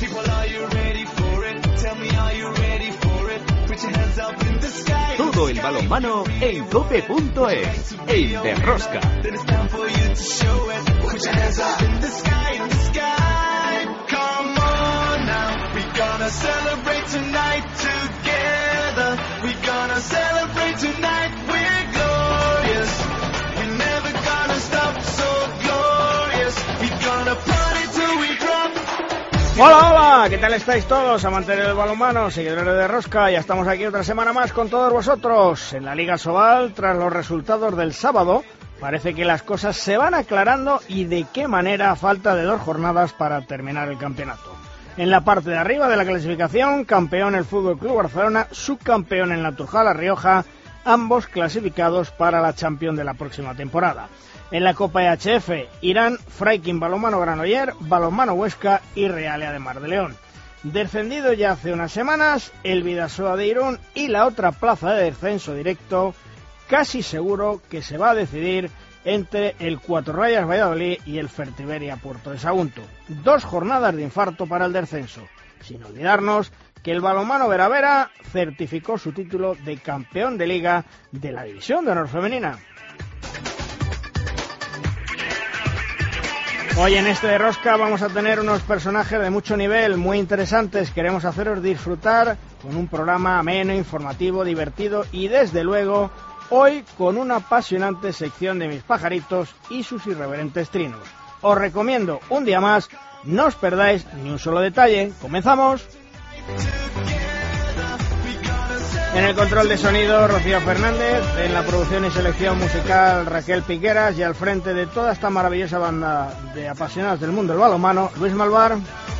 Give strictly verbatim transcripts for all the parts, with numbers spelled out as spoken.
Todo el balonmano en cope punto es, el de Rosca. Hola, hola, ¿qué tal estáis todos, amantes del balonmano, seguidores de Rosca? Ya estamos aquí otra semana más con todos vosotros. En la Liga Sobal, tras los resultados del sábado, parece que las cosas se van aclarando y de qué manera a falta de dos jornadas para terminar el campeonato. En la parte de arriba de la clasificación, campeón el Fútbol Club Barcelona, subcampeón en la Turjal La Rioja, ambos clasificados para la Champions de la próxima temporada. En la Copa E H F, Irán, Freikin Balonmano Granoller, Balonmano Huesca y Real de Mar de León. Descendido ya hace unas semanas, el Bidasoa de Irún y la otra plaza de descenso directo, casi seguro que se va a decidir entre el Cuatro Rayas Valladolid y el Fertiberia Puerto de Sagunto. Dos jornadas de infarto para el descenso, sin olvidarnos que el balonmano Vera Vera certificó su título de campeón de liga de la División de Honor Femenina. Hoy en este de Rosca vamos a tener unos personajes de mucho nivel, muy interesantes. Queremos haceros disfrutar con un programa ameno, informativo, divertido y desde luego hoy con una apasionante sección de mis pajaritos y sus irreverentes trinos. Os recomiendo un día más, no os perdáis ni un solo detalle. ¡Comenzamos! En el control de sonido, Rocío Fernández, en la producción y selección musical, Raquel Piqueras, y al frente de toda esta maravillosa banda de apasionados del mundo del balonmano, Luis Malvar.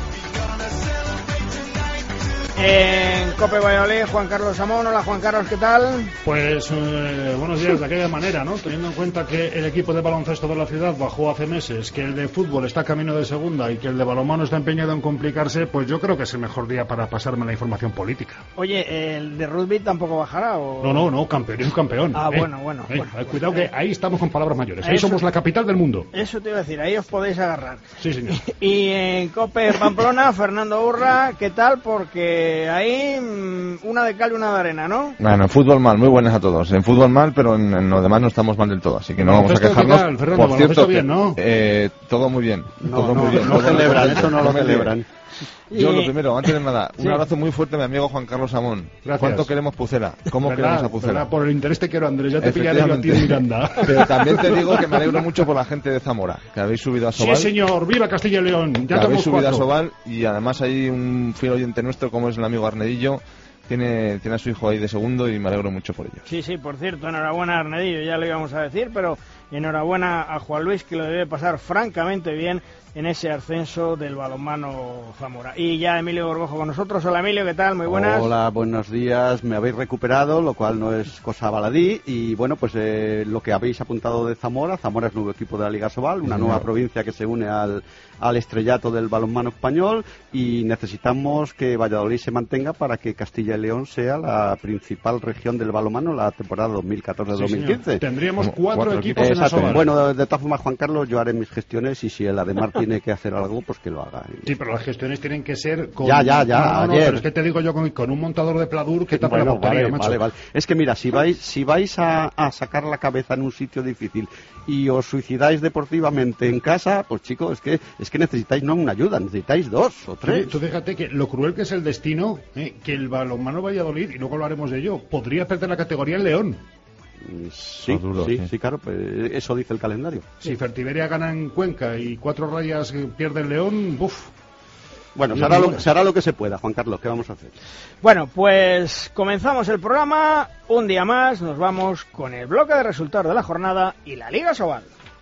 En Cope Valladolid, Juan Carlos Amón. Hola, Juan Carlos, ¿qué tal? Pues eh, buenos días, de aquella manera, ¿no? Teniendo en cuenta que el equipo de baloncesto de la ciudad bajó hace meses, que el de fútbol está camino de segunda y que el de balonmano está empeñado en complicarse, pues yo creo que es el mejor día para pasarme la información política. Oye, ¿el de rugby tampoco bajará? O... No, no, no, campeón es un campeón. Ah, eh, bueno, bueno. Eh, bueno eh, cuidado pues, que ahí estamos con palabras mayores, ahí eso, somos la capital del mundo. Eso te iba a decir, ahí os podéis agarrar. Sí, señor. Y en Cope Pamplona, Fernando Urra, ¿qué tal? Porque ahí una de cal y una de arena, ¿no? Bueno, en fútbol mal, muy buenas a todos. En fútbol mal, pero en, en lo demás no estamos mal del todo, así que no vamos a quejarnos. Tal, Fernando, por cierto, bien, ¿no? eh, todo muy bien. No, todo no, muy bien. no, no celebran, todo eso no lo me celebran. Yo Y... lo primero, antes de nada, un sí. abrazo muy fuerte a mi amigo Juan Carlos Amón. Gracias. ¿Cuánto queremos Pucela? ¿Cómo ¿Verdad? queremos a Pucela? ¿Verdad? Por el interés te quiero, Andrés, ya te pillaré yo a ti en Miranda. Pero también te digo que me alegro mucho por la gente de Zamora, que habéis subido a Sobal. Sí, señor, viva Castilla y León. Ya que habéis estamos subido cuatro. a Sobal y además hay un fiel oyente nuestro como es el amigo Arnedillo. Tiene, tiene a su hijo ahí de segundo y me alegro mucho por ello. Sí, sí, por cierto, enhorabuena a Arnedillo, ya lo íbamos a decir, pero enhorabuena a Juan Luis, que lo debe pasar francamente bien en ese ascenso del balonmano Zamora. Y ya Emilio Borbojo con nosotros. Hola Emilio, ¿qué tal? Muy buenas. Hola, buenos días. Me habéis recuperado, lo cual no es cosa baladí. Y bueno, pues eh, lo que habéis apuntado de Zamora. Zamora es nuevo equipo de la Liga Sobal, una sí, nueva señor. provincia que se une al, al estrellato del balonmano español. Y necesitamos que Valladolid se mantenga para que Castilla y León sea la principal región del balonmano la temporada dos mil catorce dos mil quince. Sí, tendríamos Como cuatro, cuatro equipos en la Exacto. Sobal. Bueno, de, de todas formas, Juan Carlos, yo haré mis gestiones y si el Ademar tiene que hacer algo, pues que lo haga. Sí, pero las gestiones tienen que ser con... Ya, ya, ya, No, no, no, ayer. pero es que te digo yo con, con un montador de pladur que tapa Bueno, la portería, vale, macho. vale, vale. Es que mira, si vais, si vais a, a sacar la cabeza en un sitio difícil y os suicidáis deportivamente en casa, pues chicos, es que es que necesitáis no una ayuda, necesitáis dos o tres. Tú, tú fíjate que lo cruel que es el destino, eh, que el balonmano Valladolid, y luego hablaremos de ello, podría perder la categoría en León. Sí, Eso duro, sí, sí. sí, claro, pues eso dice el calendario. Si Fertiberia gana en Cuenca y Cuatro Rayas eh, pierde en León, ¡buf! Bueno, se hará, lo, se hará lo que se pueda, Juan Carlos, ¿qué vamos a hacer? Bueno, pues comenzamos el programa. Un día más nos vamos con el bloque de resultados de la jornada y la Liga Sobal.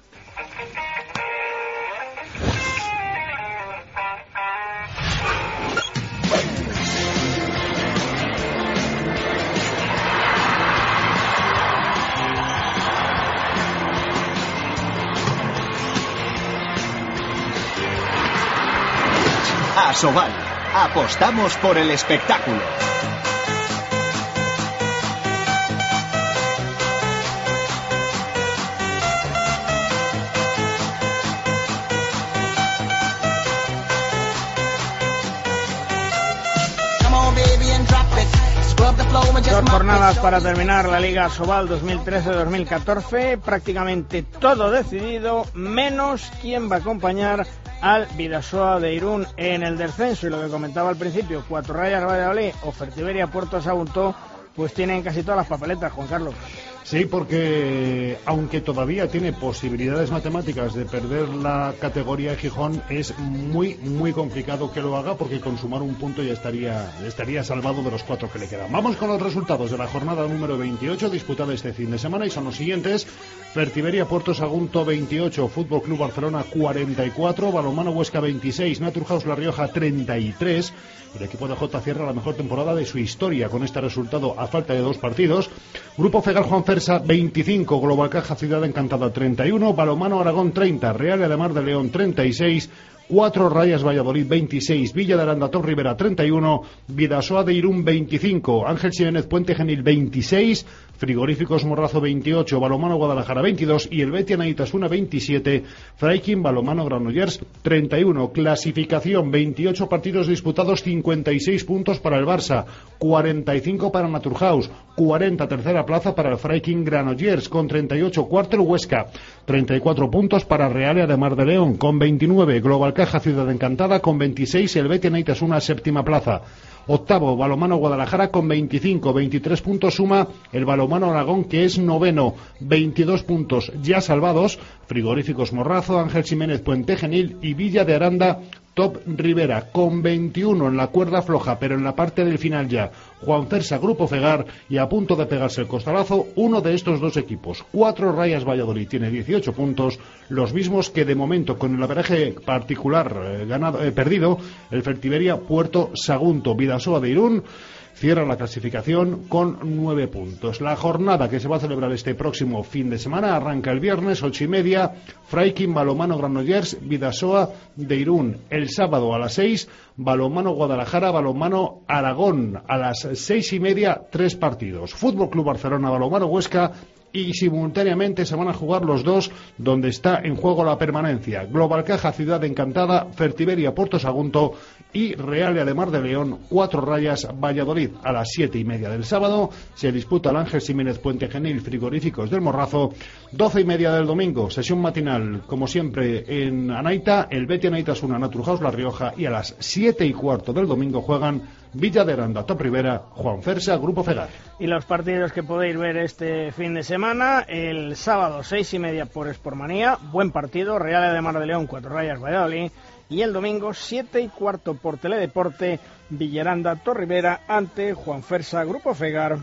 A Sobal, apostamos por el espectáculo. Dos jornadas para terminar la Liga Sobal dos mil trece dos mil catorce, prácticamente todo decidido, menos quién va a acompañar al Bidasoa de Irún en el descenso. Y lo que comentaba al principio, Cuatro Rayas Valladolid o Fertiberia Puerto Sagunto, pues tienen casi todas las papeletas, Juan Carlos. Sí, porque aunque todavía tiene posibilidades matemáticas de perder la categoría de Gijón, es muy, muy complicado que lo haga, porque con sumar un punto ya estaría, estaría salvado de los cuatro que le quedan. Vamos con los resultados de la jornada número veintiocho, disputada este fin de semana, y son los siguientes: Fertiberia Puerto Sagunto veintiocho, Fútbol Club Barcelona cuarenta y cuatro, Balonmano Huesca veintiséis, Naturhaus La Rioja treinta y tres. El equipo de Jota cierra la mejor temporada de su historia con este resultado a falta de dos partidos. Grupo Fegal Juan Fersa veinticinco, Global Caja Ciudad Encantada treinta y uno, Balonmano Aragón treinta, Real de Mar de León treinta y seis, Cuatro Rayas Valladolid veintiséis, Villa de Aranda Top Rivera treinta y uno, Bidasoa de Irún veinticinco, Ángel Ximénez Puente Genil veintiséis, Frigoríficos Morrazo veintiocho, Balonmano Guadalajara veintidós y el Betia Naitasuna veintisiete, Freikin Balonmano Granollers treinta y uno. Clasificación: veintiocho partidos disputados, cincuenta y seis puntos para el Barça, cuarenta y cinco para Naturhaus, cuarenta tercera plaza para el Freikin Granollers con treinta y ocho, cuarto el Huesca, treinta y cuatro puntos para Real de Mar de León con veintinueve, Global Caja Ciudad Encantada con veintiséis, el Betia Naitasuna séptima plaza. Octavo, Balonmano Guadalajara con veinticinco, veintitrés puntos suma el Balonmano Aragón, que es noveno, veintidós puntos ya salvados, Frigoríficos Morrazo, Ángel Ximénez Puente Genil y Villa de Aranda Top Rivera con veintiuno en la cuerda floja, pero en la parte del final ya Juan Fersa Grupo Fegar, y a punto de pegarse el costalazo uno de estos dos equipos. Cuatro Rayas Valladolid tiene dieciocho puntos, los mismos que de momento con el averaje particular eh, ganado, eh, perdido el Fertiberia Puerto Sagunto. Bidasoa de Irún cierra la clasificación con nueve puntos. La jornada que se va a celebrar este próximo fin de semana arranca el viernes, ocho y media, Freikin Balonmano Granollers, Bidasoa de Irún. El sábado a las seis, Balonmano Guadalajara, Balonmano Aragón. A las seis y media, tres partidos. Fútbol Club Barcelona, Balonmano Huesca. Y simultáneamente se van a jugar los dos donde está en juego la permanencia: Global Caja Ciudad Encantada, Fertiberia Puerto Sagunto y Real de Mar de León, Cuatro Rayas Valladolid. A las siete y media del sábado se disputa el Ángel Ximénez Puente Genil Frigoríficos del Morrazo. Doce y media del domingo, sesión matinal como siempre en Anaita, el Betia Naitasuna Naturhaus La Rioja, y a las siete y cuarto del domingo juegan Villa de Aranda Top Rivera, Juan Fersa Grupo Fegar. Y los partidos que podéis ver este fin de semana: el sábado seis y media por Sportmanía, buen partido, Real de Mar de León Cuatro Rayas Valladolid, y el domingo siete y cuarto por Teledeporte, Villaranda Top Rivera ante Juan Fersa Grupo Fegar.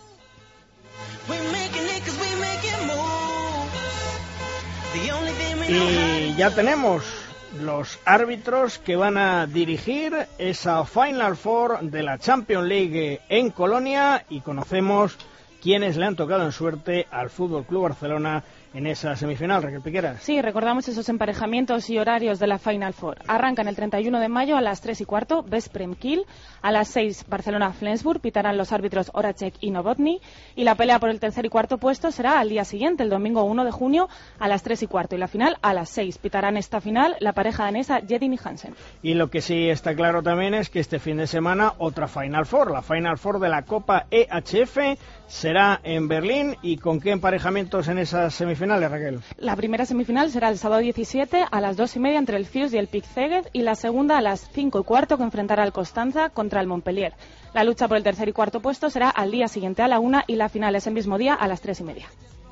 Y ya tenemos los árbitros que van a dirigir esa Final Four de la Champions League en Colonia, y conocemos quiénes le han tocado en suerte al Fútbol Club Barcelona en esa semifinal. Raquel Piqueras. Sí, recordamos esos emparejamientos y horarios de la Final Four. Arrancan el treinta y uno de mayo a las tres y cuarto, Vesprem Kiel. A las seis, Barcelona-Flensburg, pitarán los árbitros Horacek y Novotny. Y la pelea por el tercer y cuarto puesto será al día siguiente, el domingo uno de junio, a las tres y cuarto. Y la final a las seis. Pitarán esta final la pareja danesa Jedin y Hansen. Y lo que sí está claro también es que este fin de semana otra Final Four, la Final Four de la Copa E H F, será en Berlín. ¿Y con qué emparejamientos en esas semifinales, Raquel? La primera semifinal será el sábado diecisiete a las dos y media entre el Fürth y el Pick Szeged, y la segunda a las cinco y cuarto, que enfrentará al Constanza contra el Montpellier. La lucha por el tercer y cuarto puesto será al día siguiente a la una, y la final es el mismo día a las tres y media.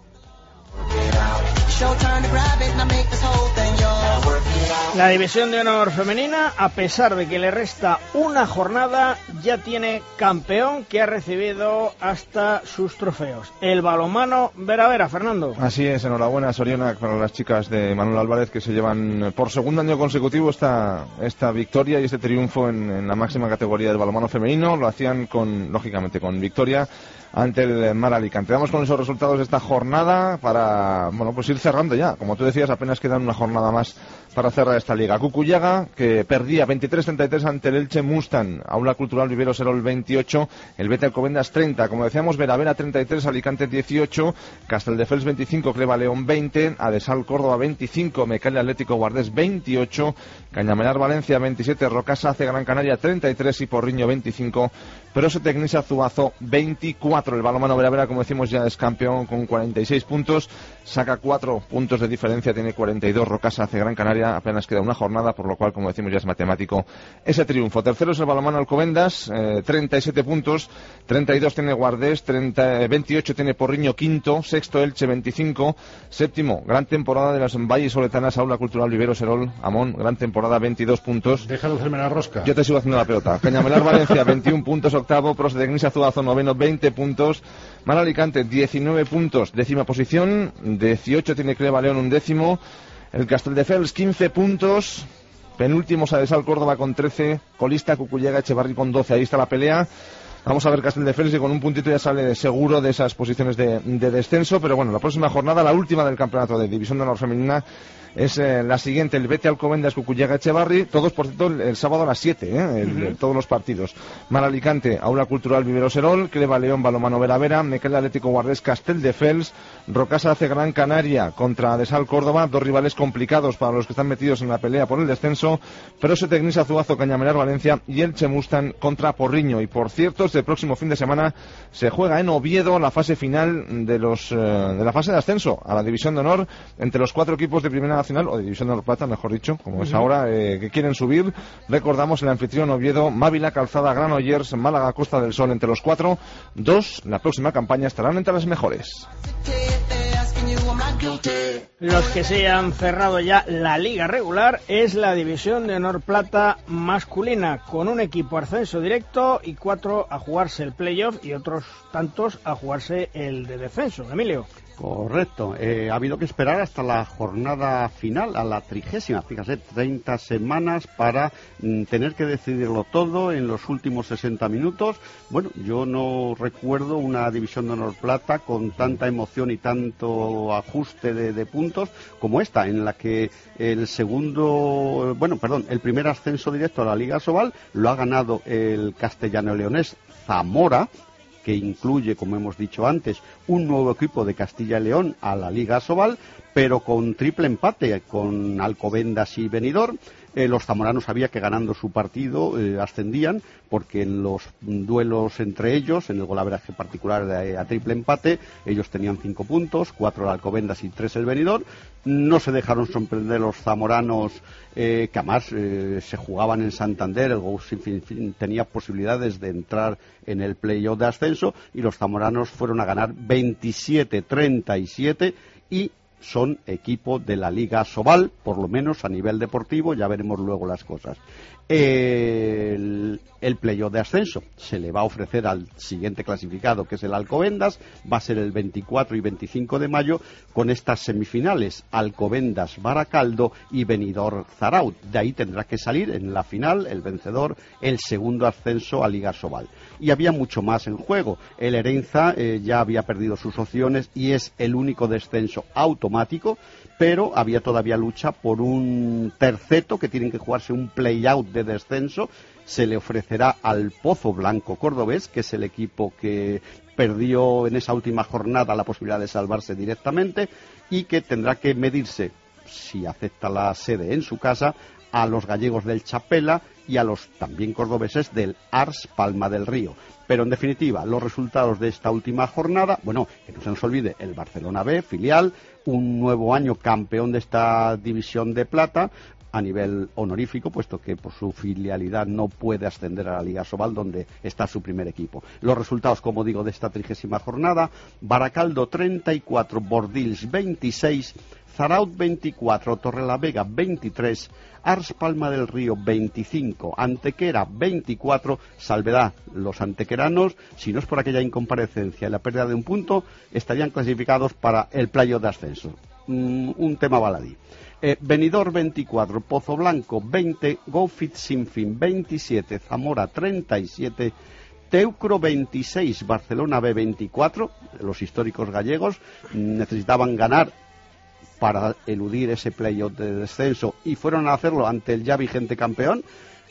La división de honor femenina, a pesar de que le resta una jornada, ya tiene campeón que ha recibido hasta sus trofeos: el balonmano Vera Vera. Fernando. Así es, enhorabuena Soriona para las chicas de Manuel Álvarez, que se llevan por segundo año consecutivo esta, esta victoria y este triunfo en, en la máxima categoría del balonmano femenino. Lo hacían con, lógicamente, con victoria ante el Mar Alicante. Vamos con esos resultados de esta jornada para, bueno, pues ir cerrando ya. Como tú decías, apenas quedan una jornada más para cerrar esta liga. Cucullaga, que perdía veintitrés treinta y tres ante el Elche Mustang, Aula Cultural Vivero Serol veintiocho, el Bete Alcobendas treinta, como decíamos, Veravera treinta y tres, Alicante dieciocho, Casteldefels veinticinco, Cleva León veinte, Adesal Córdoba veinticinco, Mecalia Atlético Guardés veintiocho, Cañamelar Valencia veintisiete, Rocasa hace Gran Canaria treinta y tres y Porriño veinticinco, Proso Tecnisa Zuazo veinticuatro. El balonmano Veravera, como decimos, ya es campeón con cuarenta y seis puntos, saca cuatro puntos de diferencia, tiene cuarenta y dos. Rocasa hace Gran Canaria, apenas queda una jornada, por lo cual, como decimos, ya es matemático ese triunfo. Tercero es el balonmano Alcobendas, eh, treinta y siete puntos, treinta y dos tiene Guardés, treinta, veintiocho tiene Porriño, quinto, sexto Elche veinticinco, séptimo, gran temporada de las Vallisoletanas, Aula Cultural Vivero Serol, Amón, gran temporada, veintidós puntos. Deja de hacerme la rosca. Yo te sigo haciendo la pelota. Cañamelar Valencia, veintiún puntos, octavo, Proso Tecnisa Zuazo, noveno, veinte puntos, Mar Alicante, diecinueve puntos, décima posición, dieciocho tiene Cleva León, un décimo, el Casteldefels, quince puntos, penúltimo Sadesal Córdoba con trece, colista Cucullaga Echevarri con doce, ahí está la pelea. Vamos a ver Casteldefels, que con un puntito ya sale seguro de esas posiciones de, de descenso, pero bueno, la próxima jornada, la última del campeonato de División de Honor Femenina, es eh, la siguiente, el Bete Alcobendas Cucullaga Echevarri, todos por cierto el, el sábado a las siete, ¿eh? el, uh-huh. el, todos los partidos. Mar Alicante, Aula Cultural Vivero Serol, Cleva León, Balomano Veravera, Mequel Atlético Guardés, Casteldefels, Rocasa hace Gran Canaria contra Adesal Córdoba, dos rivales complicados para los que están metidos en la pelea por el descenso, Proso Tecnisa Zuazo, Cañamelar Valencia y Elche Mustang contra Porriño. Y por cierto, este próximo fin de semana se juega en Oviedo la fase final de los eh, de la fase de ascenso a la División de Honor entre los cuatro equipos de Primera Nacional, o de División de Honor Plata, mejor dicho, como es ahora, eh, que quieren subir. Recordamos el anfitrión Oviedo, Mávila, Calzada, Granollers, Málaga, Costa del Sol, entre los cuatro, dos, la próxima campaña estarán entre las mejores. Los que se han cerrado ya la liga regular es la División de Honor Plata masculina, con un equipo ascenso directo y cuatro a jugarse el playoff y otros tantos a jugarse el de descenso. Emilio. Correcto, eh, ha habido que esperar hasta la jornada final, a la trigésima, fíjate, treinta semanas para mm, tener que decidirlo todo en los últimos sesenta minutos. Bueno, yo no recuerdo una División de Honor Plata con tanta emoción y tanto ajuste de, de puntos como esta, en la que el segundo, bueno, perdón, el primer ascenso directo a la Liga Sobal lo ha ganado el castellano-leonés Zamora, que incluye, como hemos dicho antes, un nuevo equipo de Castilla y León a la Liga Sobal, pero con triple empate con Alcobendas y Benidorm. Eh, los zamoranos sabía que ganando su partido eh, ascendían, porque en los duelos entre ellos, en el golaveraje particular de, a triple empate, ellos tenían cinco puntos, cuatro el Alcobendas y tres el Benidorm. No se dejaron sorprender los zamoranos, eh, que además eh, se jugaban en Santander, el Gous tenía posibilidades de entrar en el playoff de ascenso, y los zamoranos fueron a ganar veintisiete treinta y siete y son equipo de la Liga Sobal, por lo menos a nivel deportivo, ya veremos luego las cosas. El, el playoff de ascenso se le va a ofrecer al siguiente clasificado, que es el Alcobendas, va a ser el veinticuatro y veinticinco de mayo, con estas semifinales, Alcobendas Baracaldo y Benidorm Zaraut. De ahí tendrá que salir en la final el vencedor, el segundo ascenso a Liga Sobal. Y había mucho más en juego. El Herenza eh, ya había perdido sus opciones y es el único descenso automático, pero había todavía lucha por un terceto, que tienen que jugarse un play-out de descenso. Se le ofrecerá al Pozo Blanco Cordobés, que es el equipo que perdió en esa última jornada la posibilidad de salvarse directamente, y que tendrá que medirse, si acepta la sede en su casa, a los gallegos del Chapela y a los también cordobeses del Ars Palma del Río. Pero en definitiva, los resultados de esta última jornada, bueno, que no se nos olvide, el Barcelona B, filial, un nuevo año campeón de esta división de plata, a nivel honorífico, puesto que por su filialidad no puede ascender a la Liga Sobal, donde está su primer equipo. Los resultados, como digo, de esta trigésima jornada: Baracaldo treinta y cuatro, Bordils veintiséis, Zaraut veinticuatro, Torrelavega veintitrés, Ars Palma del Río veinticinco, Antequera veinticuatro. Salvedad, los antequeranos, si no es por aquella incomparecencia y la pérdida de un punto, estarían clasificados para el playoff de ascenso. Mm, un tema baladí. Eh, Benidorm veinticuatro, Pozo Blanco veinte, Gofit Sinfín veintisiete, Zamora treinta y siete, Teucro veintiséis, Barcelona B veinticuatro. Los históricos gallegos necesitaban ganar para eludir ese playoff de descenso, y fueron a hacerlo ante el ya vigente campeón.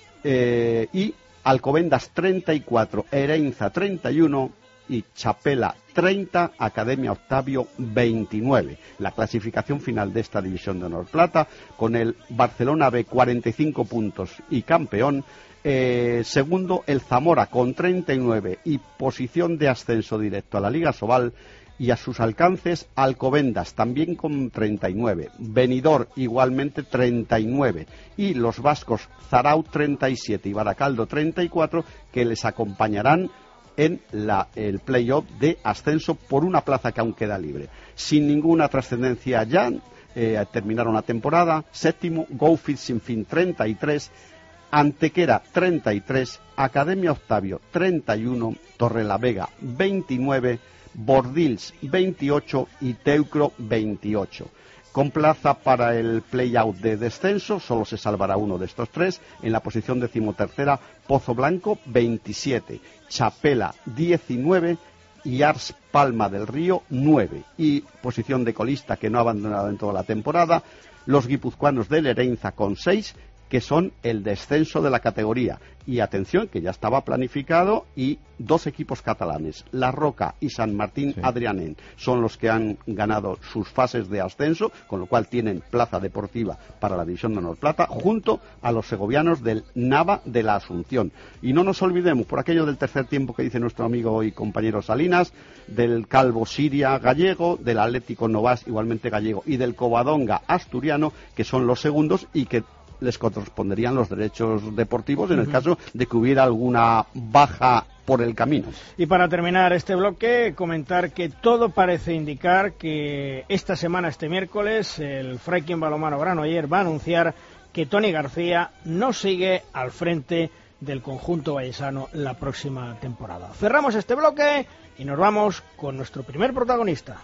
Eh, y Alcobendas treinta y cuatro, Ereinza treinta y uno y Chapela treinta, Academia Octavio veintinueve. La clasificación final de esta división de honor plata, con el Barcelona B cuarenta y cinco puntos y campeón. Eh, segundo el Zamora con treinta y nueve y posición de ascenso directo a la Liga Sobal. Y a sus alcances Alcobendas también con treinta y nueve, Benidorm igualmente treinta y nueve, y los vascos Zarau treinta y siete y Baracaldo treinta y cuatro, que les acompañarán en la, el playoff de ascenso por una plaza que aún queda libre. Sin ninguna trascendencia ya, eh, terminaron la temporada. Séptimo, Go-Fit Sin Fin treinta y tres, Antequera treinta y tres, Academia Octavio treinta y uno, Torrelavega veintinueve, Bordils veintiocho y Teucro veintiocho. Con plaza para el play-out de descenso, solo se salvará uno de estos tres. En la posición decimotercera, Pozo Blanco veintisiete, Chapela diecinueve y Ars Palma del Río nueve. Y posición de colista, que no ha abandonado en toda la temporada, los guipuzcoanos del Ereinza con seis, que son el descenso de la categoría. Y atención, que ya estaba planificado, y dos equipos catalanes, La Roca y San Martín sí. Adrianén, son los que han ganado sus fases de ascenso, con lo cual tienen plaza deportiva para la división de honor plata, junto a los segovianos del Nava de la Asunción. Y no nos olvidemos, por aquello del tercer tiempo que dice nuestro amigo y compañero Salinas, del Calvo Siria gallego, del Atlético Novas igualmente gallego, y del Covadonga asturiano, que son los segundos y que les corresponderían los derechos deportivos en el caso de que hubiera alguna baja por el camino. Y para terminar este bloque, comentar que todo parece indicar que esta semana, este miércoles, el Freikin Balonmano Granollers va a anunciar que Toni García no sigue al frente del conjunto vallesano la próxima temporada. Cerramos este bloque y nos vamos con nuestro primer protagonista.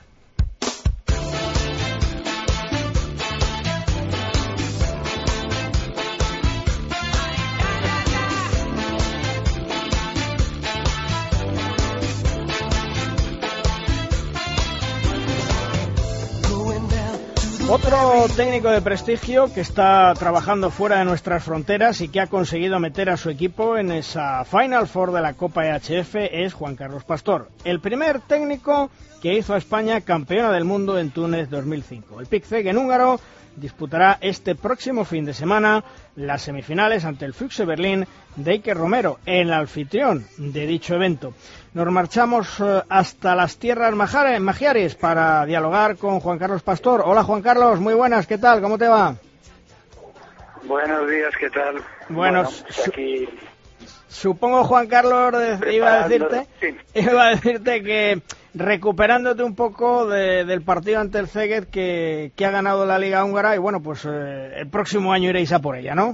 Otro técnico de prestigio que está trabajando fuera de nuestras fronteras y que ha conseguido meter a su equipo en esa Final Four de la Copa E H F es Juan Carlos Pastor, el primer técnico que hizo a España campeona del mundo en Túnez dos mil cinco. El P I C C en húngaro disputará este próximo fin de semana las semifinales ante el Füchse Berlín de Iker Romero, el anfitrión de dicho evento. Nos marchamos eh, hasta las tierras magiares para dialogar con Juan Carlos Pastor. Hola Juan Carlos, muy buenas, ¿qué tal? ¿Cómo te va? Buenos días, ¿qué tal? Bueno, bueno pues aquí... Supongo, Juan Carlos, iba a decirte, sí. iba a decirte que recuperándote un poco de, del partido ante el Szeged que, que ha ganado la Liga Húngara y bueno, pues eh, el próximo año iréis a por ella, ¿no?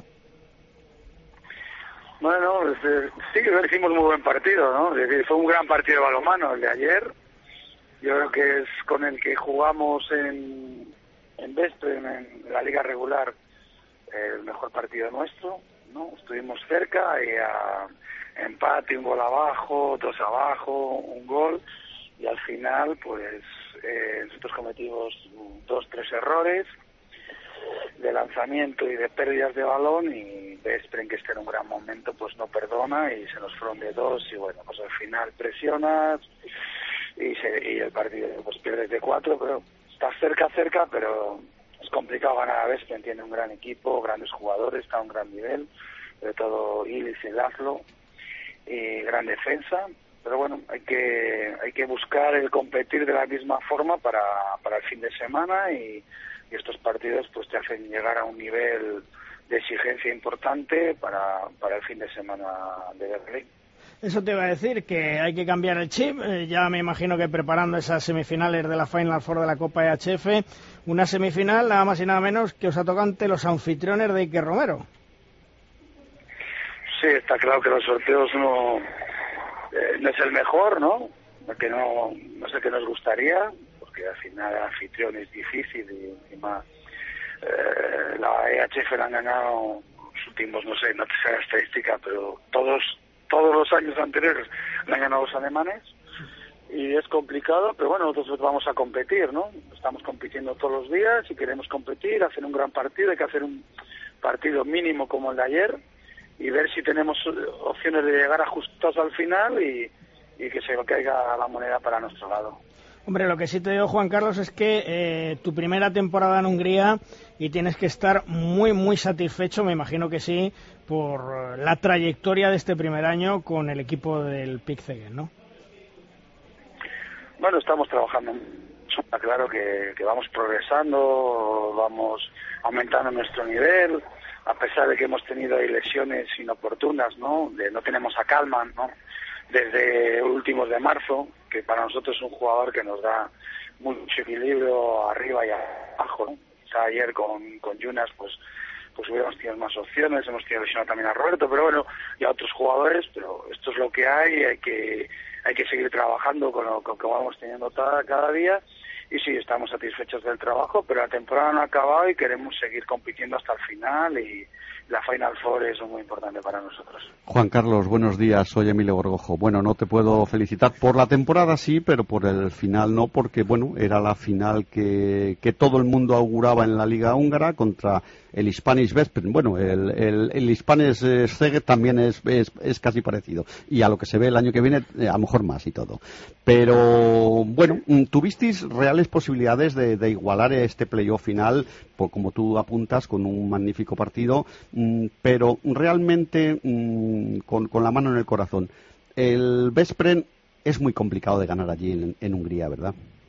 Bueno, pues, eh, sí que hicimos muy buen partido, ¿no? Es decir, fue un gran partido de balonmano el de ayer. Yo creo que es con el que jugamos en, en Veszprém, en la Liga regular, el mejor partido nuestro, ¿no? Estuvimos cerca y a empate, un gol abajo, dos abajo, un gol, y al final pues eh, nosotros cometimos dos, tres errores de lanzamiento y de pérdidas de balón, y Veszprém, que está en un gran momento, pues no perdona y se nos fueron de dos, y bueno, pues al final presionas y, se, y el partido pues pierdes de cuatro, pero está cerca, cerca, pero es complicado ganar a Veszprém. Tiene un gran equipo, grandes jugadores, está a un gran nivel, sobre todo Ilis y Laszlo, y gran defensa, pero bueno, hay que hay que buscar el competir de la misma forma para, para el fin de semana, y, y estos partidos pues te hacen llegar a un nivel de exigencia importante para, para el fin de semana de Berlín. Eso te iba a decir, que hay que cambiar el chip. Eh, ya me imagino que preparando esas semifinales de la Final Four de la Copa E H F, una semifinal nada más y nada menos que os ha tocado ante los anfitriones de Iker Romero. Sí, está claro que los sorteos no, eh, no es el mejor, ¿no? Que no, no sé qué nos gustaría, porque al final el anfitrión es difícil y, y más. Eh, la E H F la han ganado los últimos, no sé, no te sé la estadística, pero todos todos los años anteriores la han ganado los alemanes, y, y es complicado, pero bueno, nosotros vamos a competir, ¿no? Estamos compitiendo todos los días y queremos competir, hacer un gran partido, hay que hacer un partido mínimo como el de ayer y ver si tenemos opciones de llegar ajustados al final y, y que se caiga la moneda para nuestro lado. Hombre, lo que sí te digo, Juan Carlos, es que eh, tu primera temporada en Hungría y tienes que estar muy, muy satisfecho, me imagino que sí, por la trayectoria de este primer año con el equipo del Pick Szeged, ¿no? Bueno, estamos trabajando. Está claro que, que vamos progresando, vamos aumentando nuestro nivel, a pesar de que hemos tenido ahí lesiones inoportunas, ¿no? De, no tenemos a Kalman, ¿no? Desde últimos de marzo, que para nosotros es un jugador que nos da mucho equilibrio arriba y abajo, ¿no? O sea, ayer con, con Yunas, pues pues hubiéramos tenido más opciones, hemos tenido lesionado también a Roberto, pero bueno, y a otros jugadores, pero esto es lo que hay, hay que hay que seguir trabajando con lo, con lo que vamos teniendo cada, cada día, y sí, estamos satisfechos del trabajo, pero la temporada no ha acabado y queremos seguir compitiendo hasta el final, y la Final Four es muy importante para nosotros. Juan Carlos, buenos días, soy Emilio Gorgojo. Bueno, no te puedo felicitar por la temporada, sí, pero por el final no, porque bueno, era la final que, que todo el mundo auguraba en la Liga Húngara contra el Hispanic Veszprém. Bueno, el, el, el Hispanic Szeged también es, es, es casi parecido, y a lo que se ve el año que viene, a lo mejor más y todo. Pero bueno, tuvisteis reales posibilidades de, de igualar este playoff final, por, como tú apuntas, con un magnífico partido, pero realmente con, con la mano en el corazón, el Veszprém es muy complicado de ganar allí en, en Hungría, ¿verdad?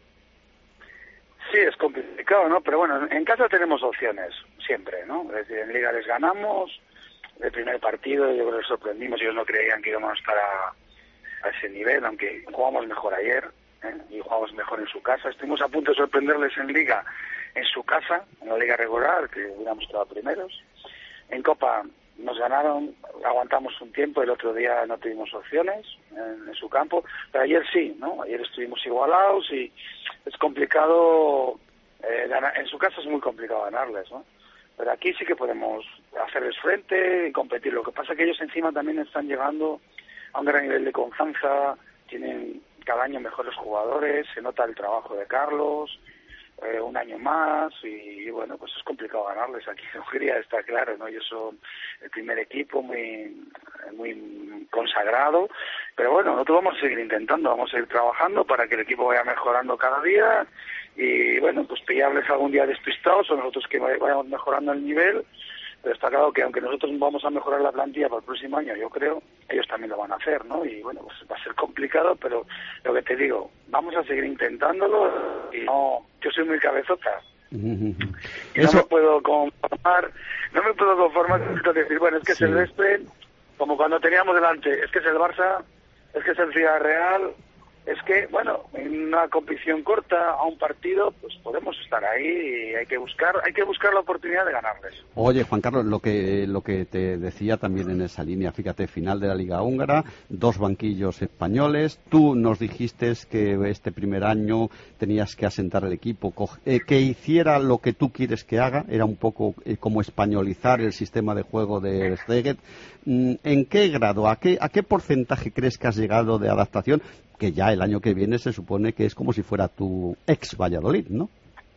Sí, es complicado, ¿no? Pero bueno, en casa tenemos opciones, siempre, ¿no? Es decir, en Liga les ganamos, el primer partido yo creo que sorprendimos, ellos no creían que íbamos a estar a, a ese nivel, aunque jugamos mejor ayer, ¿eh? Y jugamos mejor en su casa. Estuvimos a punto de sorprenderles en Liga, en su casa, en la Liga regular, que hubiéramos quedado primeros. En Copa nos ganaron, aguantamos un tiempo, el otro día no tuvimos opciones en, en su campo, pero ayer sí, ¿no? Ayer estuvimos igualados y es complicado, eh, ganar, en su casa es muy complicado ganarles, ¿no? Pero aquí sí que podemos hacerles frente y competir. Lo que pasa es que ellos encima también están llegando a un gran nivel de confianza, tienen cada año mejores jugadores, se nota el trabajo de Carlos, Eh, un año más y, y bueno, pues es complicado ganarles aquí en Hungría, está claro, ¿no? Ellos son el primer equipo muy muy consagrado, pero bueno, nosotros vamos a seguir intentando, vamos a seguir trabajando para que el equipo vaya mejorando cada día y bueno, pues pillarles algún día despistados o nosotros que vayamos mejorando el nivel, pero está claro que aunque nosotros vamos a mejorar la plantilla para el próximo año, yo creo, ellos también lo van a hacer, ¿no? Y bueno, pues va a ser complicado, pero lo que te digo, vamos a seguir intentándolo y no, yo soy muy cabezota. Y no me puedo conformar, no me puedo conformar con decir, bueno, es que sí. Es el Veszprém, como cuando teníamos delante, es que es el Barça, es que es el Ciudad Real, es que, bueno, en una competición corta a un partido, pues podemos estar ahí y hay que buscar, hay que buscar la oportunidad de ganarles. Oye, Juan Carlos, lo que lo que te decía también en esa línea, fíjate, final de la Liga Húngara, dos banquillos españoles, tú nos dijiste que este primer año tenías que asentar el equipo, eh, que hiciera lo que tú quieres que haga, era un poco eh, como españolizar el sistema de juego de Szeged. ¿En qué grado, a qué, a qué porcentaje crees que has llegado de adaptación? Que ya el año que viene se supone que es como si fuera tu ex Valladolid, ¿no?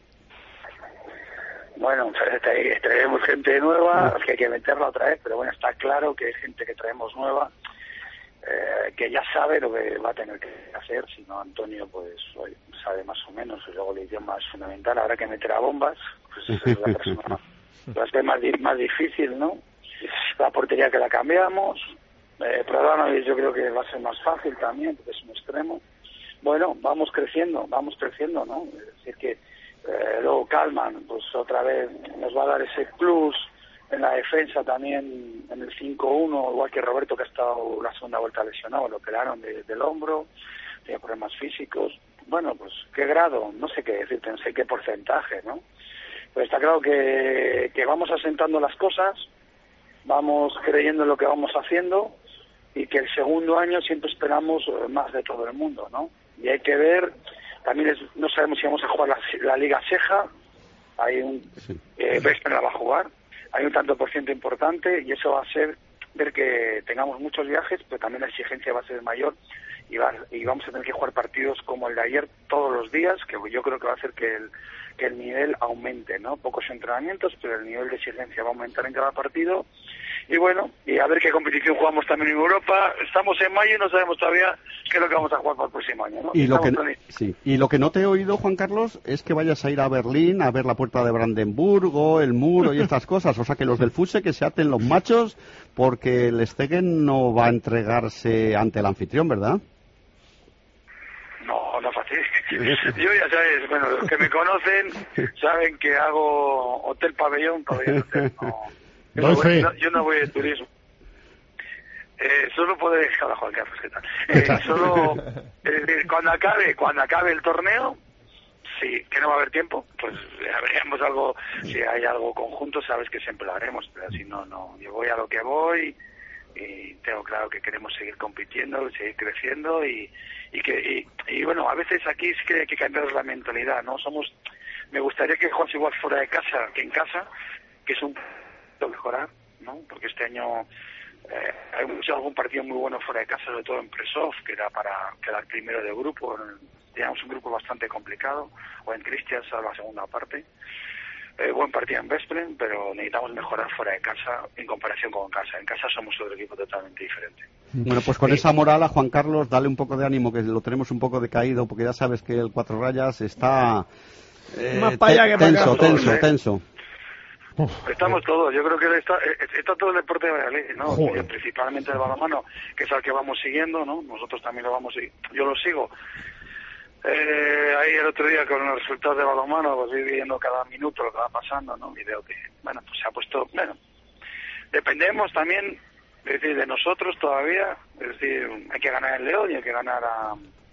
Bueno, traemos gente nueva, que hay que meterla otra vez, pero bueno, está claro que hay gente que traemos nueva, eh, que ya sabe lo que va a tener que hacer, si no Antonio pues hoy sabe más o menos, y luego el idioma es fundamental, habrá que meter a bombas, pues es la persona, va a ser más, más difícil, ¿no? La portería que la cambiamos, eh, Pradanovic yo creo que va a ser más fácil también, porque es un extremo. Bueno, vamos creciendo, vamos creciendo, ¿no? Es decir que eh, luego Kalman, pues otra vez nos va a dar ese plus en la defensa también, en el cinco uno, igual que Roberto, que ha estado la segunda vuelta lesionado, lo operaron de, del hombro, tiene problemas físicos. Bueno, pues qué grado, no sé qué decirte, no sé qué porcentaje, ¿no? Pero está claro que, que vamos asentando las cosas, vamos creyendo en lo que vamos haciendo y que el segundo año siempre esperamos más de todo el mundo, ¿no? Y hay que ver, también es, no sabemos si vamos a jugar la, la Liga Ceja, hay un, eh, Veszprém la va a jugar, hay un tanto por ciento importante y eso va a ser ver que tengamos muchos viajes, pero también la exigencia va a ser mayor y, va, y vamos a tener que jugar partidos como el de ayer todos los días, que yo creo que va a hacer que el, que el nivel aumente, ¿no? Pocos entrenamientos, pero el nivel de exigencia va a aumentar en cada partido. Y bueno, y a ver qué competición jugamos también en Europa. Estamos en mayo y no sabemos todavía qué es lo que vamos a jugar para el próximo año, ¿no? Y lo, que, Estamos sí. y lo que no te he oído, Juan Carlos, es que vayas a ir a Berlín a ver la puerta de Brandenburgo, el muro y estas cosas. O sea, que los del Fuse que se aten los machos, porque el Stegen no va a entregarse ante el anfitrión, ¿verdad? No, no fácil. Yo ya sabes, bueno, los que me conocen saben que hago hotel pabellón, pabellón hotel, no. Yo no, voy, no, yo no voy de turismo. Eh, solo puede... Hola, Juan Carlos, ¿qué tal? Eh, solo... Eh, cuando acabe cuando acabe el torneo, sí, que no va a haber tiempo, pues veríamos algo... Si hay algo conjunto, sabes que siempre lo haremos, pero si no, no. Yo voy a lo que voy y tengo claro que queremos seguir compitiendo, seguir creciendo y, y que... Y, y bueno, a veces aquí sí que hay que cambiar la mentalidad, ¿no? Somos... Me gustaría que juegues igual fuera de casa que en casa, que es un... mejorar, ¿no? Porque este año eh, hay mucho, algún partido muy bueno fuera de casa, sobre todo en Presov, que era para quedar primero de grupo. Teníamos un grupo bastante complicado, o en Christians a la segunda parte. Eh, buen partido en Veszprém, pero necesitamos mejorar fuera de casa en comparación con casa. En casa somos otro equipo totalmente diferente. Bueno, pues con sí. esa moral a Juan Carlos, dale un poco de ánimo, que lo tenemos un poco decaído, porque ya sabes que el Cuatro Rayas está eh, más para allá que para tenso, acá. tenso, tenso, tenso. Estamos todos, yo creo que está, está todo el deporte de Valladolid, ¿no? Joder. Principalmente el balonmano, que es al que vamos siguiendo, ¿no? Nosotros también lo vamos siguiendo, yo lo sigo. Eh, ahí el otro día con los resultados de balonmano, pues voy viendo cada minuto lo que va pasando, ¿no? Y veo que, bueno, pues se ha puesto, bueno, dependemos también, es decir, de nosotros todavía, es decir, hay que ganar el León y hay que ganar a,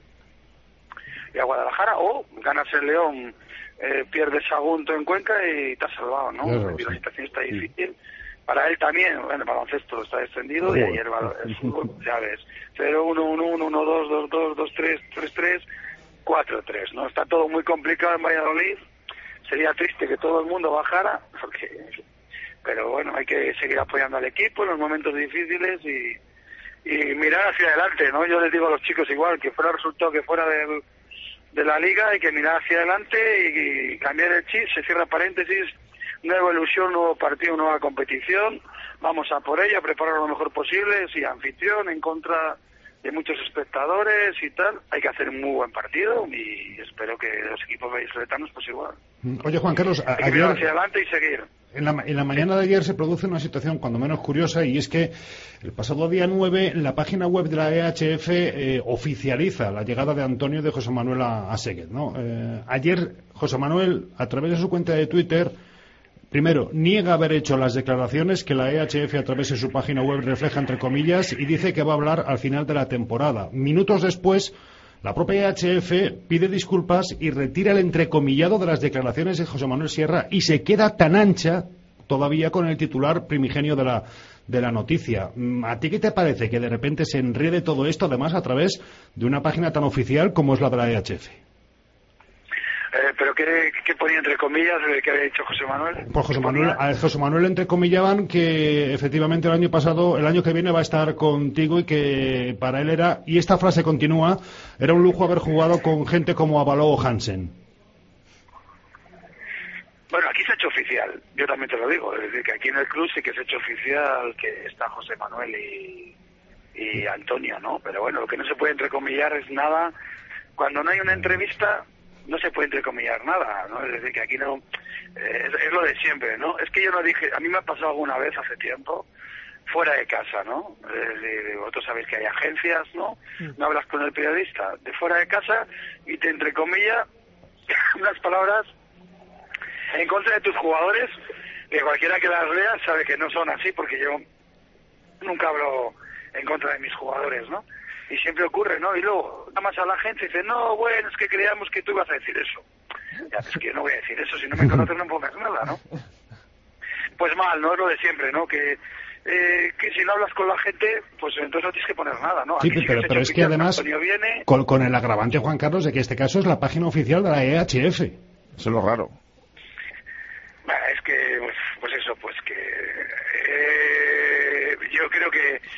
y a Guadalajara, o ganas el León, Eh, pierdes Sagunto en Cuenca y te has salvado, ¿no? Claro, sí. La situación está difícil. Sí. Para él también, bueno, el baloncesto está descendido sí. Y ayer el fútbol, ya ves, cero uno uno uno uno dos dos dos dos tres tres tres cuatro tres, ¿no? Está todo muy complicado en Valladolid. Sería triste que todo el mundo bajara, porque, pero bueno, hay que seguir apoyando al equipo en los momentos difíciles y, y mirar hacia adelante, ¿no? Yo les digo a los chicos igual, que fuera el resultado que fuera del de la liga, hay que mirar hacia adelante y, y cambiar el chip, se cierra paréntesis, nueva ilusión, nuevo partido, nueva competición, vamos a por ella, preparar lo mejor posible, sí, anfitrión, en contra de muchos espectadores y tal, hay que hacer un muy buen partido y espero que los equipos vallisoletanos pues igual. Oye, Juan Carlos, hay que ayer... mirar hacia adelante y seguir. En la, en la mañana de ayer se produce una situación cuando menos curiosa, y es que el pasado día nueve la página web de la E H F eh, oficializa la llegada de Antonio de José Manuel a, a Szeged, ¿no? Eh, ayer José Manuel, a través de su cuenta de Twitter, primero, niega haber hecho las declaraciones que la E H F a través de su página web refleja entre comillas y dice que va a hablar al final de la temporada. Minutos después, la propia E H F pide disculpas y retira el entrecomillado de las declaraciones de José Manuel Sierra y se queda tan ancha todavía con el titular primigenio de la, de la noticia. ¿A ti qué te parece que de repente se enrede todo esto, además a través de una página tan oficial como es la de la E H F? Eh, ¿Pero qué, qué ponía entre comillas de que había dicho José Manuel? Pues José Manuel, a José Manuel entrecomillaban que efectivamente el año pasado, el año que viene va a estar contigo y que para él era, y esta frase continúa, era un lujo haber jugado con gente como Avaló o Hansen. Bueno, aquí se ha hecho oficial, yo también te lo digo, es decir, que aquí en el club sí que se ha hecho oficial que está José Manuel y, y Antonio, ¿no? Pero bueno, lo que no se puede entrecomillar es nada, cuando no hay una entrevista no se puede entrecomillar nada, ¿no? Es decir, que aquí no... Eh, es, es lo de siempre, ¿no? Es que yo no dije... A mí me ha pasado alguna vez hace tiempo, fuera de casa, ¿no? Es decir, vosotros sabéis que hay agencias, ¿no? No hablas con el periodista de fuera de casa y te entrecomilla unas palabras en contra de tus jugadores, que cualquiera que las lea sabe que no son así, porque yo nunca hablo en contra de mis jugadores, ¿no? Y siempre ocurre, ¿no? Y luego, nada más a la gente dice, no, bueno, es que creíamos que tú ibas a decir eso. Ya, es que yo no voy a decir eso, si no me conoces no pongas nada, ¿no? Pues mal, ¿no? Es lo de siempre, ¿no? Que, eh, que si no hablas con la gente, pues entonces no tienes que poner nada, ¿no? Sí, Aquí pero, sí pero es que además, viene... con, con el agravante, Juan Carlos, de que este caso es la página oficial de la E H F. Eso es lo raro. Bueno, es que, pues, pues eso, pues que... Eh, yo creo que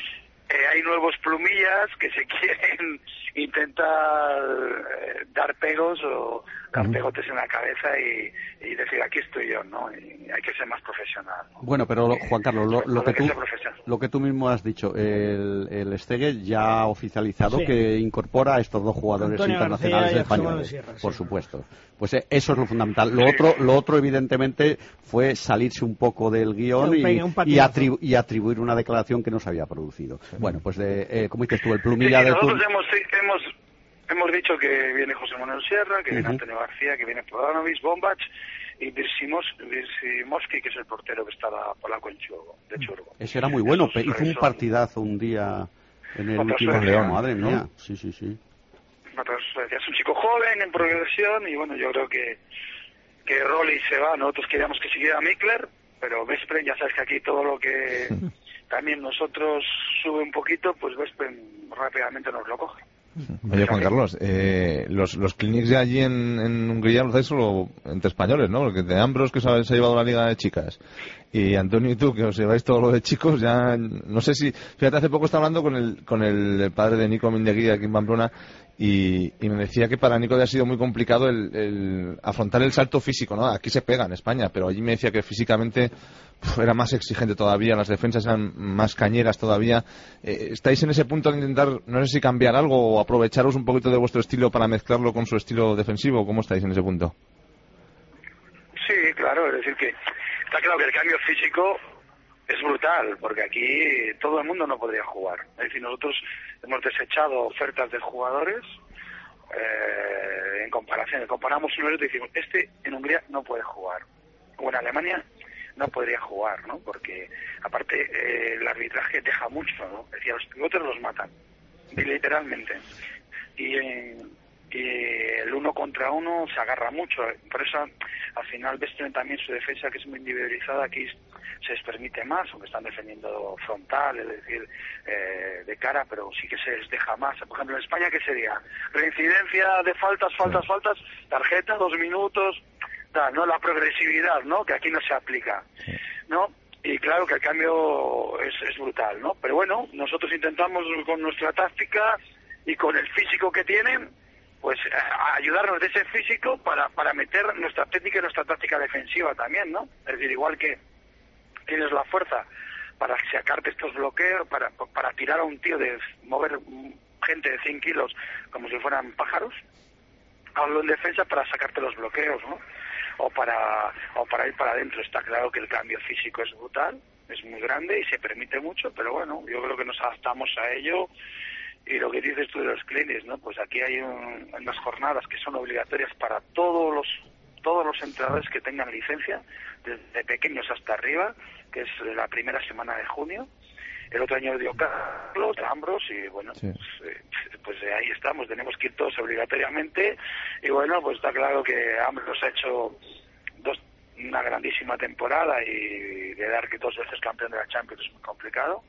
eh, hay nuevos plumillas que se quieren intentar eh, dar pegos o dar pegotes en la cabeza y, y decir aquí estoy yo, ¿no? Y hay que ser más profesional, ¿no? Bueno, pero eh, Juan Carlos, lo, lo que tú que lo que tú mismo has dicho, el, el Estege ya ha oficializado sí. que incorpora a estos dos jugadores Antonio internacionales García y españoles, Sierra, sí. por supuesto. Pues eh, eso es lo fundamental. Lo otro, lo otro evidentemente fue salirse un poco del guión un y, pegue, un y, atribu y atribuir una declaración que no se había producido. Bueno, pues de, eh, como dices tú, el plumilla sí, de nosotros tu... hemos, hemos hemos dicho que viene José Manuel Sierra, que viene uh-huh. Antonio García, que viene Podanovic, Bombach y Virsimovski, que es el portero que estaba polaco en Churgo, de Churgo. Ese era muy bueno, Esos, hizo un son... partidazo un día en el último Suecia, León, madre ¿no? mía. Sí, sí, sí. Es un chico joven, en progresión, y bueno, yo creo que que Rolly se va, nosotros queríamos que siguiera Mikler, pero Veszprem, ya sabes que aquí todo lo que también nosotros sube un poquito, pues Veszprem rápidamente nos lo coge. Oye, Juan Carlos, eh, los, los clinics de allí en, en Hungría los hacéis solo entre españoles, ¿no? Porque de Ambros, que se ha, se ha llevado la liga de chicas, y Antonio y tú, que os lleváis todo lo de chicos, ya no sé si... Fíjate, hace poco estaba hablando con el, con el padre de Nico Mindegui aquí en Pamplona, y, y me decía que para Nico ha sido muy complicado el, el afrontar el salto físico, ¿no? Aquí se pega en España, pero allí me decía que físicamente uf, era más exigente todavía, las defensas eran más cañeras todavía. Eh, ¿Estáis en ese punto de intentar, no sé si cambiar algo o aprovecharos un poquito de vuestro estilo para mezclarlo con su estilo defensivo? ¿Cómo estáis en ese punto? Sí, claro, es decir que está claro que el cambio físico es brutal, porque aquí todo el mundo no podría jugar. Es decir, nosotros hemos desechado ofertas de jugadores eh, en comparación. Comparamos uno y otro y decimos, este en Hungría no puede jugar. O en Alemania no podría jugar, ¿no? Porque, aparte, eh, el arbitraje deja mucho, ¿no? Es decir, los pivotes los matan, literalmente. Y, eh, y el uno contra uno se agarra mucho. Por eso, al final, ves también su defensa, que es muy individualizada, aquí se les permite más, aunque están defendiendo frontal, es decir, eh, de cara, pero sí que se les deja más. Por ejemplo, en España, ¿qué sería? Reincidencia de faltas, faltas, sí. faltas, tarjeta, dos minutos, tal, ¿no? La progresividad, ¿no? Que aquí no se aplica, sí. ¿no? Y claro que el cambio es, es brutal, ¿no? Pero bueno, nosotros intentamos con nuestra táctica y con el físico que tienen, pues a ayudarnos de ese físico para, para meter nuestra técnica y nuestra táctica defensiva también, ¿no? Es decir, igual que tienes la fuerza para sacarte estos bloqueos, para, para tirar a un tío, de mover gente de cien kilos como si fueran pájaros, hablo en defensa para sacarte los bloqueos, ¿no? O para, o para ir para adentro. Está claro que el cambio físico es brutal, es muy grande y se permite mucho, pero bueno, yo creo que nos adaptamos a ello. Y lo que dices tú de los clinics, ¿no? Pues aquí hay un, unas jornadas que son obligatorias para todos los todos los entrenadores que tengan licencia, desde pequeños hasta arriba, que es la primera semana de junio. El otro año dio Carlos, Ambros, y bueno, sí. pues, pues ahí estamos, tenemos que ir todos obligatoriamente. Y bueno, pues está claro que Ambros ha hecho dos, una grandísima temporada, y de dar que dos veces campeón de la Champions es muy complicado.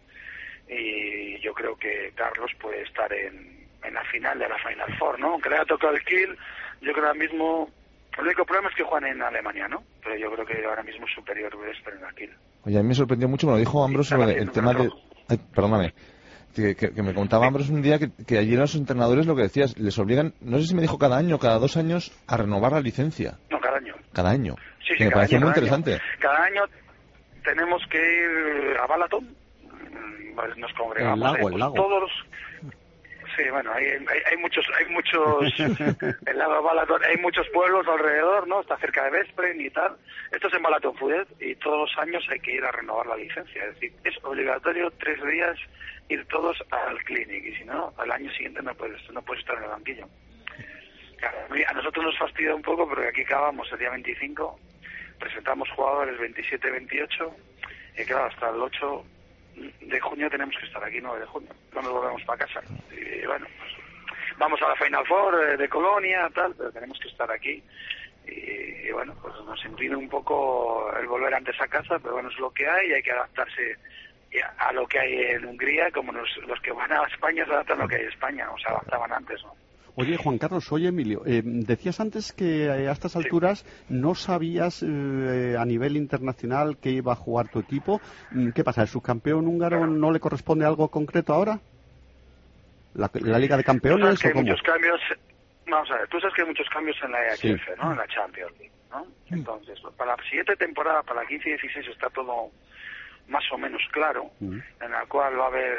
Y yo creo que Carlos puede estar en, en la final de la Final Four, ¿no? Aunque le haya tocado el Kiel, yo creo ahora mismo, el único problema es que juegan en Alemania, ¿no? Pero yo creo que ahora mismo es superior Veszprem en el Kiel. Oye, a mí me sorprendió mucho, me lo dijo Ambros sobre el tema de... Ay, perdóname. Que, que, que me contaba Ambros un día que, que allí los entrenadores, lo que decías, les obligan, no sé si me dijo cada año, cada dos años, a renovar la licencia. No, cada año. Cada año. Sí, sí, que me pareció muy año, interesante. Cada año tenemos que ir a Balaton, pues nos congregamos. El lago, eh, pues el lago. Todos, sí, bueno, hay, hay, hay muchos, hay muchos, el lago de Balaton, hay muchos pueblos alrededor, ¿no? Está cerca de Veszprem y tal. Esto es en Balaton Fudet, y todos los años hay que ir a renovar la licencia. Es decir, es obligatorio tres días ir todos al clinic, y si no, al año siguiente no puedes, no puedes estar en el banquillo. Claro, a nosotros nos fastidia un poco, porque aquí acabamos el día veinticinco, presentamos jugadores veintisiete veintiocho, y claro, hasta el ocho de junio tenemos que estar aquí, nueve de junio, no nos volvemos para casa. Y bueno, pues, vamos a la Final Four de, de Colonia, tal, pero tenemos que estar aquí. Y, y bueno, pues nos impide un poco el volver antes a casa, pero bueno, es lo que hay, y hay que adaptarse a lo que hay en Hungría, como los, los que van a España se adaptan a lo que hay en España, o se adaptaban antes, ¿no? Oye, Juan Carlos, oye, Emilio, eh, decías antes que eh, a estas alturas no sabías eh, a nivel internacional qué iba a jugar tu equipo. ¿Qué pasa? ¿El subcampeón húngaro no le corresponde algo concreto ahora? ¿La, la Liga de Campeones o cómo? Muchos cambios, vamos a ver, tú sabes que hay muchos cambios en la E H F, Sí. ¿no? En la Champions League, ¿no? Entonces, para la siguiente temporada, para la quince y dieciséis, está todo más o menos claro, Mm. en la cual va a haber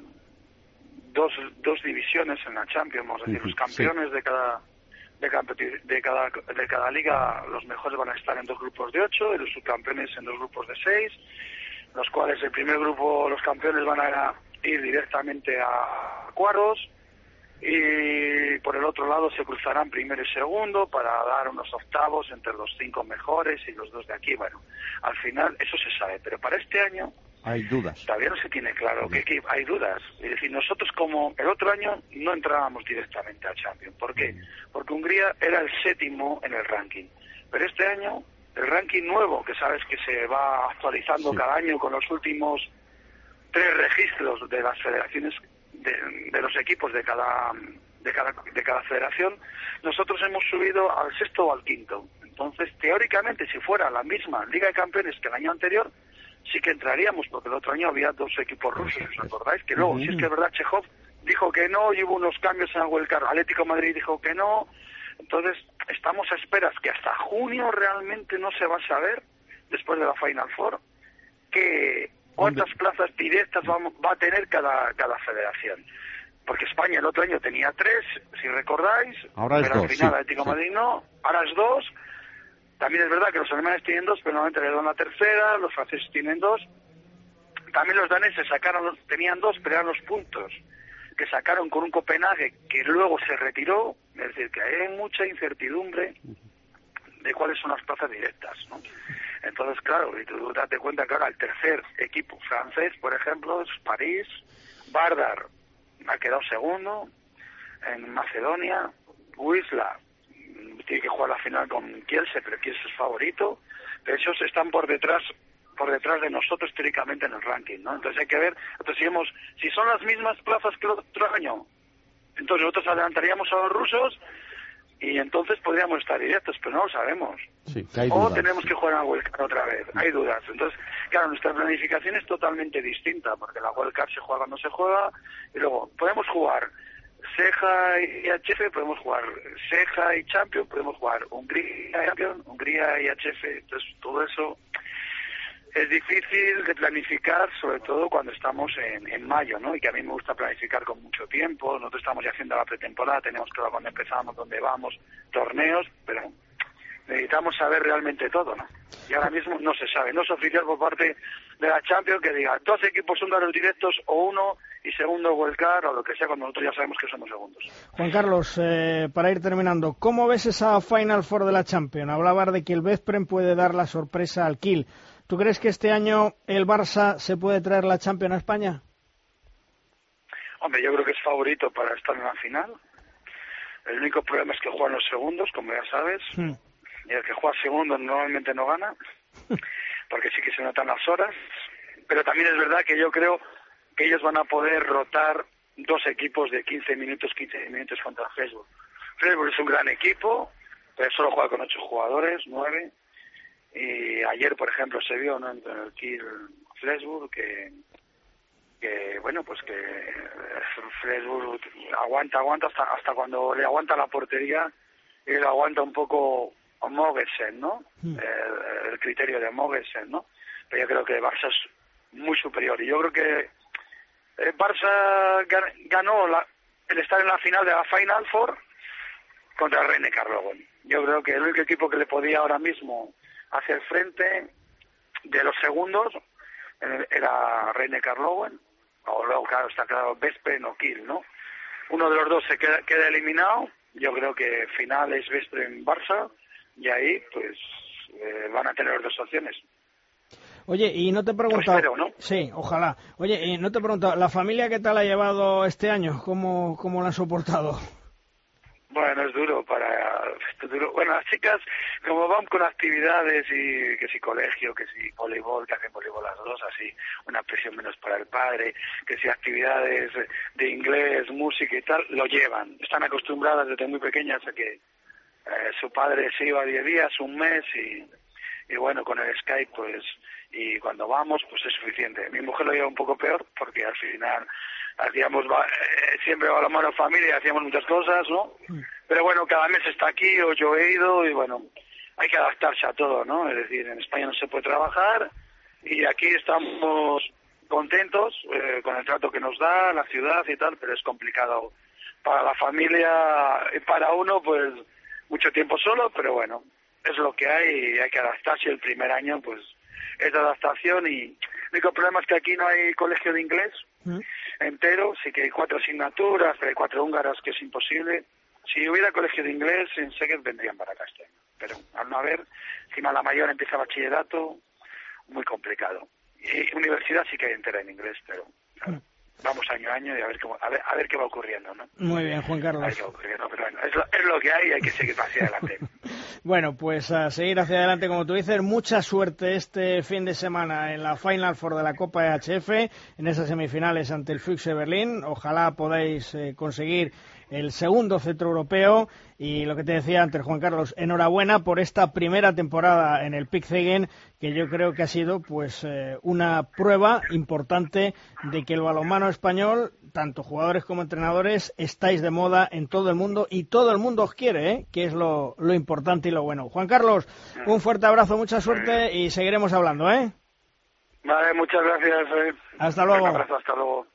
dos, dos divisiones en la Champions, vamos a decir, Ujú, los campeones de cada de cada, de cada de cada liga, los mejores van a estar en dos grupos de ocho y los subcampeones en dos grupos de seis, los cuales el primer grupo, los campeones van a ir directamente a cuartos, y por el otro lado se cruzarán primero y segundo para dar unos octavos entre los cinco mejores y los dos de aquí. Bueno, al final eso se sabe, pero para este año Hay dudas. todavía no se tiene claro, que, que hay dudas. Es decir, nosotros como el otro año no entrábamos directamente a Champions. ¿Por qué? Porque Hungría era el séptimo en el ranking. Pero este año, el ranking nuevo, que sabes que se va actualizando Sí. cada año con los últimos tres registros de las federaciones, de, de los equipos de cada, de cada de cada federación, nosotros hemos subido al sexto o al quinto. Entonces, teóricamente, si fuera la misma Liga de Campeones que el año anterior, sí que entraríamos, porque el otro año había dos equipos rusos, ¿os acordáis? Que luego, si es que es verdad, Chejov dijo que no, y hubo unos cambios en el Wildcard, Atlético de Madrid dijo que no. Entonces, estamos a esperas que hasta junio realmente no se va a saber, después de la Final Four, que cuántas plazas directas va, va a tener cada, cada federación. Porque España el otro año tenía tres, si recordáis, Ahora es pero dos, al final sí, Atlético de sí. Madrid no, ahora es dos. También es verdad que los alemanes tienen dos, pero normalmente le dan la tercera, los franceses tienen dos. También los daneses sacaron los, tenían dos, pero eran los puntos que sacaron con un Copenhague que luego se retiró. Es decir, que hay mucha incertidumbre de cuáles son las plazas directas, ¿no? Entonces, claro, y tú date cuenta que ahora el tercer equipo francés, por ejemplo, es París. Vardar ha quedado segundo en Macedonia. Wisla tiene que jugar la final con Kielce, pero Kielce es favorito. Pero ellos están por detrás por detrás de nosotros teóricamente en el ranking, ¿no? Entonces hay que ver, entonces si, hemos, si son las mismas plazas que el otro año, entonces nosotros adelantaríamos a los rusos y entonces podríamos estar directos, pero no lo sabemos. Sí, que hay O dudas, tenemos sí. que jugar a Wildcard otra vez, hay dudas. Entonces, claro, nuestra planificación es totalmente distinta, porque la Wildcard se juega cuando se juega, y luego podemos jugar Ceja y H F, podemos jugar Ceja y Champions, podemos jugar Hungría y Champions, Hungría y H F, entonces todo eso es difícil de planificar, sobre todo cuando estamos en, en mayo, ¿no? Y que a mí me gusta planificar con mucho tiempo. Nosotros estamos ya haciendo la pretemporada, tenemos claro cuando empezamos, dónde vamos, torneos, pero necesitamos saber realmente todo, ¿no? Y ahora mismo no se sabe, no es oficial por parte de la Champions que diga dos equipos húngaros directos o uno y segundo Wildcard o lo que sea, cuando nosotros ya sabemos que somos segundos. Juan Carlos, eh, para ir terminando, ¿cómo ves esa Final Four de la Champions? Hablabas de que el Veszprém puede dar la sorpresa al Kiel. ¿Tú crees que este año el Barça se puede traer la Champions a España? Hombre, yo creo que es favorito para estar en la final. El único problema es que juegan los segundos, como ya sabes. Hmm. Y el que juega segundo normalmente no gana, porque sí que se notan las horas. Pero también es verdad que yo creo que ellos van a poder rotar dos equipos de quince minutos, quince minutos contra Flensburg. Flensburg es un gran equipo, pero solo juega con ocho jugadores, nueve. Y ayer, por ejemplo, se vio, ¿no?, entre el Kiel Flensburg que, que, bueno, pues que Flensburg aguanta, aguanta hasta hasta cuando le aguanta la portería y le aguanta un poco Mogensen, ¿no? Mm. El, el criterio de Mogensen, ¿no? Pero yo creo que Barça es muy superior. Y yo creo que el Barça ganó la, el estar en la final de la Final Four contra el Rhein-Neckar Löwen. Yo creo que el único equipo que le podía ahora mismo hacer frente de los segundos era Rhein-Neckar Löwen, o luego, claro, está claro, Veszprém o Kiel, ¿no? Uno de los dos se queda, queda eliminado. Yo creo que final es Veszprém-Barça, y ahí, pues, eh, van a tener dos opciones. Oye, y no te he preguntado... Pues espero, ¿no? Sí, ojalá. Oye, y no te he preguntado, ¿la familia qué tal ha llevado este año? ¿Cómo, cómo la han soportado? Bueno, es duro para... Es duro. Bueno, las chicas, como van con actividades y que si colegio, que si voleibol, que hacen voleibol las dos, así, una presión menos para el padre, que si actividades de inglés, música y tal, lo llevan. Están acostumbradas desde muy pequeñas a que eh, su padre se iba diez días, un mes y, y bueno, con el Skype, pues, y cuando vamos, pues es suficiente. Mi mujer lo lleva un poco peor porque al final... hacíamos eh, siempre balonmano familia, hacíamos muchas cosas, ¿no? Pero bueno, cada mes está aquí o yo he ido y bueno, hay que adaptarse a todo, ¿no? Es decir, en España no se puede trabajar y aquí estamos contentos eh, con el trato que nos da la ciudad y tal, pero es complicado para la familia y para uno, pues mucho tiempo solo, pero bueno, es lo que hay y hay que adaptarse. El primer año, pues, es de adaptación y el único problema es que aquí no hay colegio de inglés ¿Mm? entero, sí que hay cuatro asignaturas, pero hay cuatro húngaras que es imposible. Si hubiera colegio de inglés, en Szeged vendrían para Castellón, pero al no haber, encima la mayor empieza bachillerato, muy complicado. Y universidad sí que hay entera en inglés, pero claro, vamos año a año y a ver, cómo, a ver a ver qué va ocurriendo, ¿no? Muy bien, Juan Carlos. A ver qué va ocurriendo, pero bueno, es lo, es lo que hay y hay que seguir hacia adelante. Bueno, pues a seguir hacia adelante, como tú dices. Mucha suerte este fin de semana en la Final Four de la Copa E H F, en esas semifinales ante el Füchse Berlín. Ojalá podáis eh, conseguir el segundo cetro europeo. Y lo que te decía antes, Juan Carlos, enhorabuena por esta primera temporada en el Pick Szeged, que yo creo que ha sido pues eh, una prueba importante de que el balonmano español, tanto jugadores como entrenadores, estáis de moda en todo el mundo y todo el mundo os quiere, ¿eh? Que es lo, lo importante y lo bueno. Juan Carlos, un fuerte abrazo, mucha suerte y seguiremos hablando, ¿eh? Vale, muchas gracias. Eh. Hasta luego. Un abrazo, hasta luego.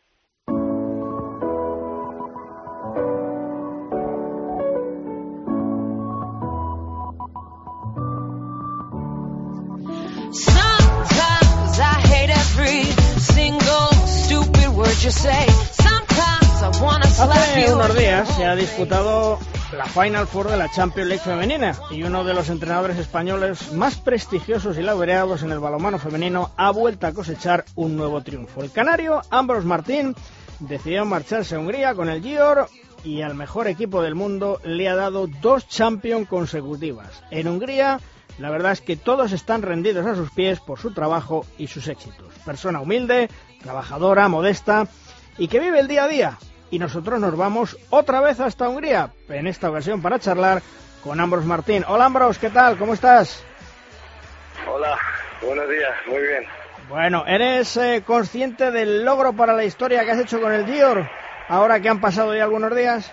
Hace unos días se ha disputado la Final Four de la Champions League femenina y uno de los entrenadores españoles más prestigiosos y laureados en el balonmano femenino ha vuelto a cosechar un nuevo triunfo. El canario Ambros Martín decidió marcharse a Hungría con el Győr y al mejor equipo del mundo le ha dado dos Champions consecutivas. En Hungría, la verdad es que todos están rendidos a sus pies por su trabajo y sus éxitos. Persona humilde, trabajadora, modesta y que vive el día a día. Y nosotros nos vamos otra vez hasta Hungría, en esta ocasión para charlar con Ambros Martín. Hola Ambros, ¿qué tal? ¿Cómo estás? Hola, buenos días, muy bien. Bueno, ¿eres eh, consciente del logro para la historia que has hecho con el Győr, ahora que han pasado ya algunos días?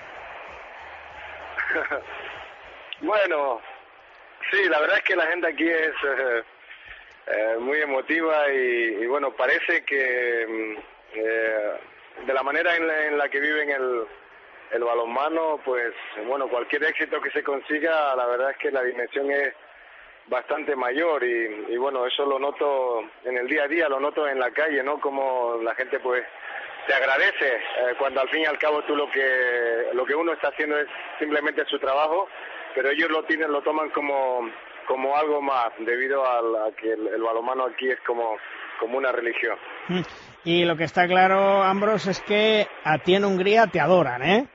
Bueno, sí, la verdad es que la gente aquí es eh, eh, muy emotiva y, y bueno, parece que eh, de la manera en la, en la que viven el, el balonmano, pues bueno, cualquier éxito que se consiga, la verdad es que la dimensión es bastante mayor y, y bueno, eso lo noto en el día a día, lo noto en la calle, ¿no? Como la gente pues te agradece eh, cuando al fin y al cabo tú lo que lo que uno está haciendo es simplemente su trabajo, pero ellos lo tienen, lo toman como como algo más, debido a, la, a que el, el balonmano aquí es como como una religión. Y lo que está claro, Ambros, es que a ti en Hungría te adoran, ¿eh?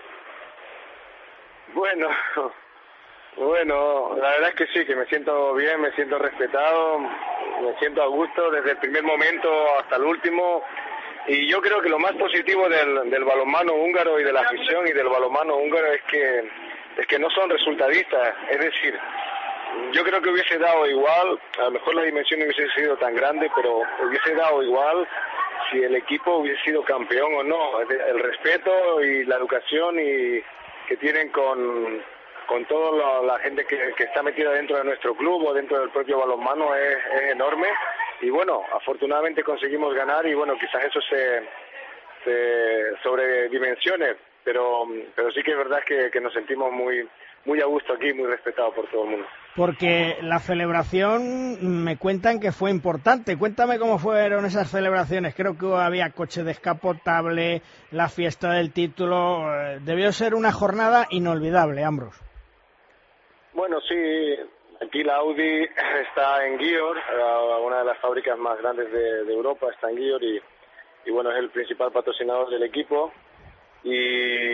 Bueno, bueno, la verdad es que sí, que me siento bien, me siento respetado, me siento a gusto desde el primer momento hasta el último. Y yo creo que lo más positivo del, del balonmano húngaro y de la afición y del balonmano húngaro es que es que no son resultadistas, es decir, yo creo que hubiese dado igual, a lo mejor la dimensión no hubiese sido tan grande, pero hubiese dado igual si el equipo hubiese sido campeón o no. El respeto y la educación y que tienen con, con toda la, la gente que, que está metida dentro de nuestro club o dentro del propio balonmano es, es enorme. Y bueno, afortunadamente conseguimos ganar y bueno, quizás eso se, se sobredimensione, pero, pero sí que es verdad que, que nos sentimos muy, muy a gusto aquí, muy respetados por todo el mundo. Porque la celebración me cuentan que fue importante. Cuéntame cómo fueron esas celebraciones. Creo que había coche descapotable, la fiesta del título. Debió ser una jornada inolvidable, Ambros. Bueno, sí, aquí la Audi está en Győr, una de las fábricas más grandes de, de Europa está en Győr y, y bueno, es el principal patrocinador del equipo. Y, y bueno,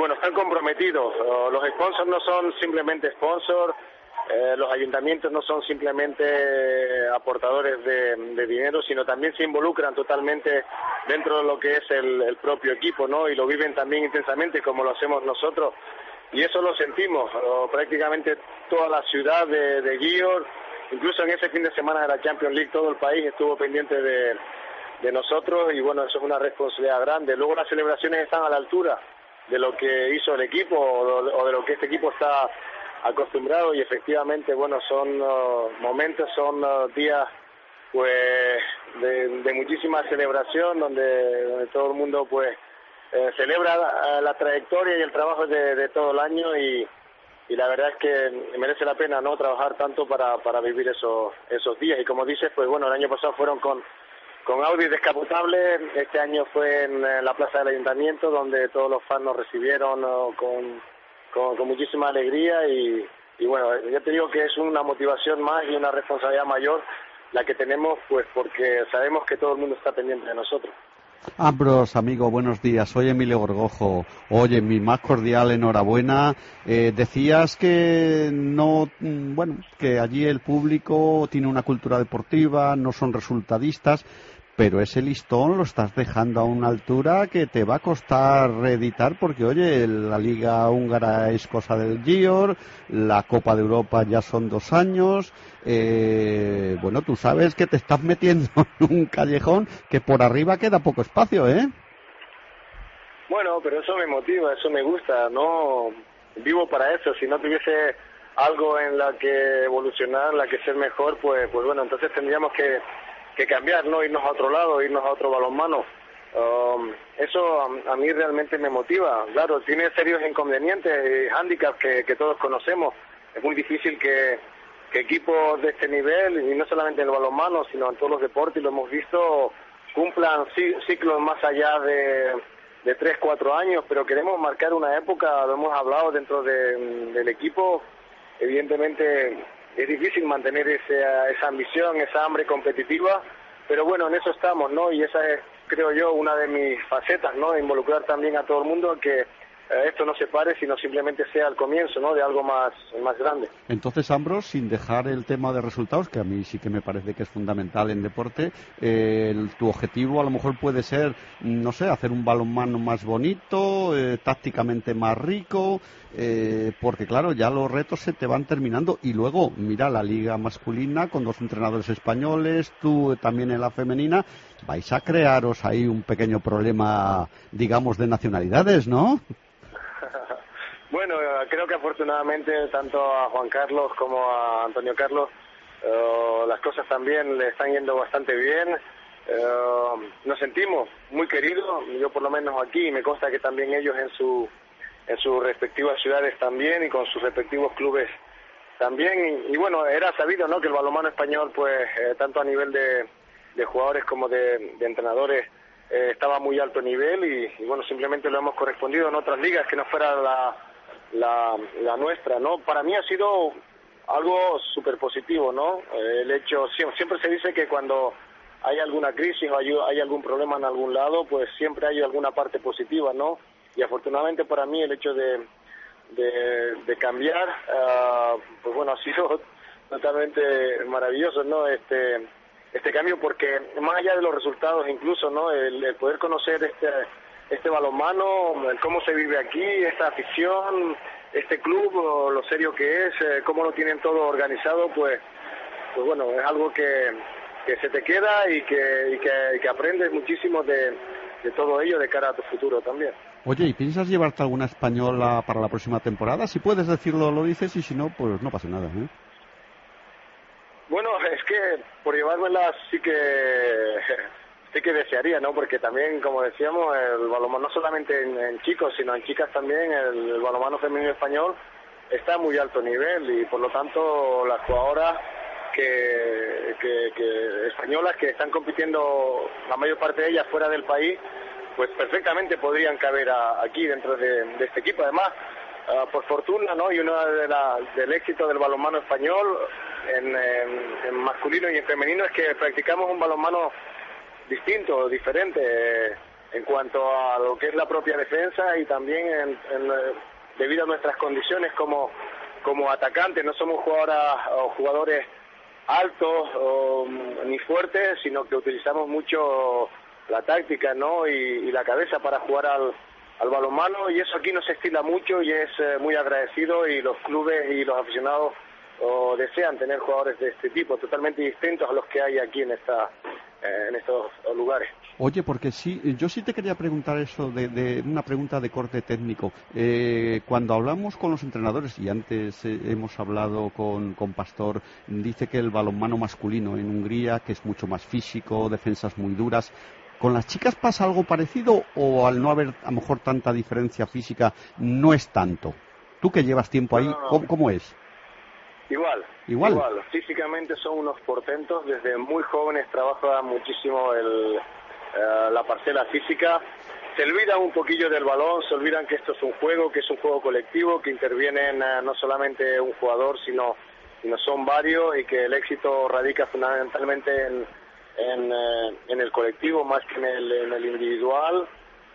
bueno, están comprometidos. Los sponsors no son simplemente sponsors, eh, los ayuntamientos no son simplemente aportadores de, de dinero, sino también se involucran totalmente dentro de lo que es el, el propio equipo, ¿no? Y lo viven también intensamente como lo hacemos nosotros. Y eso lo sentimos, o prácticamente toda la ciudad de, de Győr, incluso en ese fin de semana de la Champions League todo el país estuvo pendiente de, de nosotros y bueno, eso es una responsabilidad grande. Luego las celebraciones están a la altura de lo que hizo el equipo o, o de lo que este equipo está acostumbrado y efectivamente, bueno, son uh, momentos, son uh, días pues de, de muchísima celebración donde, donde todo el mundo pues eh, celebra la, la trayectoria y el trabajo de, de todo el año y, y la verdad es que merece la pena no trabajar tanto para, para vivir esos, esos días y como dices, pues bueno, el año pasado fueron con con Audi descapotable, este año fue en la plaza del Ayuntamiento donde todos los fans nos recibieron uh, con Con, con muchísima alegría y, y bueno, ya te digo que es una motivación más y una responsabilidad mayor la que tenemos, pues porque sabemos que todo el mundo está pendiente de nosotros. Ambros, amigo, buenos días. Soy Emilio Gorgojo. Oye, mi más cordial enhorabuena. Eh, decías que no, bueno, que allí el público tiene una cultura deportiva, no son resultadistas, pero ese listón lo estás dejando a una altura que te va a costar reeditar porque, oye, la Liga Húngara es cosa del Győr, la Copa de Europa ya son dos años, eh, bueno, tú sabes que te estás metiendo en un callejón que por arriba queda poco espacio, ¿eh? Bueno, pero eso me motiva, eso me gusta, no vivo para eso, si no tuviese algo en la que evolucionar, en la que ser mejor, pues, pues bueno, entonces tendríamos que que cambiar, no irnos a otro lado, irnos a otro balonmano. Um, eso a, a mí realmente me motiva. Claro, tiene serios inconvenientes y hándicaps que, que todos conocemos. Es muy difícil que, que equipos de este nivel, y no solamente en el balonmano, sino en todos los deportes, y lo hemos visto, cumplan ciclos más allá de, de tres, cuatro años, pero queremos marcar una época, lo hemos hablado dentro de, del equipo, evidentemente es difícil mantener esa, esa ambición, esa hambre competitiva, pero bueno, en eso estamos, ¿no? Y esa es, creo yo, una de mis facetas, ¿no? Involucrar también a todo el mundo, que eh, esto no se pare, sino simplemente sea el comienzo, ¿no? De algo más, más grande. Entonces, Ambros, sin dejar el tema de resultados, que a mí sí que me parece que es fundamental en deporte, eh, el, tu objetivo a lo mejor puede ser, no sé, hacer un balonmano más bonito, eh, tácticamente más rico, eh, porque claro, ya los retos se te van terminando y luego, mira, la liga masculina con dos entrenadores españoles, tú también en la femenina, vais a crearos ahí un pequeño problema, digamos, de nacionalidades, ¿no? Bueno, creo que afortunadamente tanto a Juan Carlos como a Antonio Carlos uh, las cosas también le están yendo bastante bien. Uh, nos sentimos muy queridos, yo por lo menos aquí, y me consta que también ellos en su en sus respectivas ciudades también y con sus respectivos clubes también. Y, y bueno, era sabido, ¿no?, que el balonmano español, pues eh, tanto a nivel de, de jugadores como de, de entrenadores, eh, estaba a muy alto nivel y, y bueno, simplemente lo hemos correspondido en otras ligas que no fuera la La, la nuestra, ¿no? Para mí ha sido algo súper positivo, ¿no? Eh, el hecho, siempre, siempre se dice que cuando hay alguna crisis o hay, hay algún problema en algún lado, pues siempre hay alguna parte positiva, ¿no? Y afortunadamente para mí el hecho de, de, de cambiar, uh, pues bueno, ha sido totalmente maravilloso, ¿no? Este, este cambio, porque más allá de los resultados incluso, ¿no? El, el poder conocer este este balonmano, el cómo se vive aquí, esta afición, este club, lo serio que es, eh, cómo lo tienen todo organizado, pues, pues bueno, es algo que, que se te queda y que, y que, y que aprendes muchísimo de, de todo ello de cara a tu futuro también. Oye, ¿y piensas llevarte alguna española para la próxima temporada? Si puedes decirlo, lo dices, y si no, pues no pasa nada, ¿eh? Bueno, es que por llevármela sí que sí que desearía, ¿no? Porque también, como decíamos, el balonmano no solamente en, en chicos, sino en chicas también, el, el balonmano femenino español está a muy alto nivel y por lo tanto las jugadoras que, que, que españolas que están compitiendo, la mayor parte de ellas fuera del país, pues perfectamente podrían caber a, aquí dentro de, de este equipo. Además, uh, por fortuna, ¿no? Y uno de la, del éxito del balonmano español en, en, en masculino y en femenino es que practicamos un balonmano distinto, diferente. en cuanto a lo que es la propia defensa y también en, en, debido a nuestras condiciones como, como atacantes. No somos jugadoras o jugadores altos o, ni fuertes, sino que utilizamos mucho la táctica, ¿no? y, y la cabeza para jugar al, al balonmano, y eso aquí no se estila mucho y es eh, muy agradecido, y los clubes y los aficionados o desean tener jugadores de este tipo, totalmente distintos a los que hay aquí en esta eh, en estos lugares. Oye, porque sí, yo sí te quería preguntar eso, de, de una pregunta de corte técnico. Eh, cuando hablamos con los entrenadores, y antes eh, hemos hablado con, con Pastor, dice que el balonmano masculino en Hungría, que es mucho más físico, defensas muy duras. ¿Con las chicas pasa algo parecido, o al no haber a lo mejor tanta diferencia física no es tanto? Tú que llevas tiempo ahí, no, no, no. ¿cómo, cómo es? Igual, igual, igual. Físicamente son unos portentos, desde muy jóvenes trabajan muchísimo el, eh, la parcela física. Se olvidan un poquillo del balón, se olvidan que esto es un juego, que es un juego colectivo, que intervienen eh, no solamente un jugador, sino, sino son varios, y que el éxito radica fundamentalmente en, en, eh, en el colectivo más que en el, en el individual.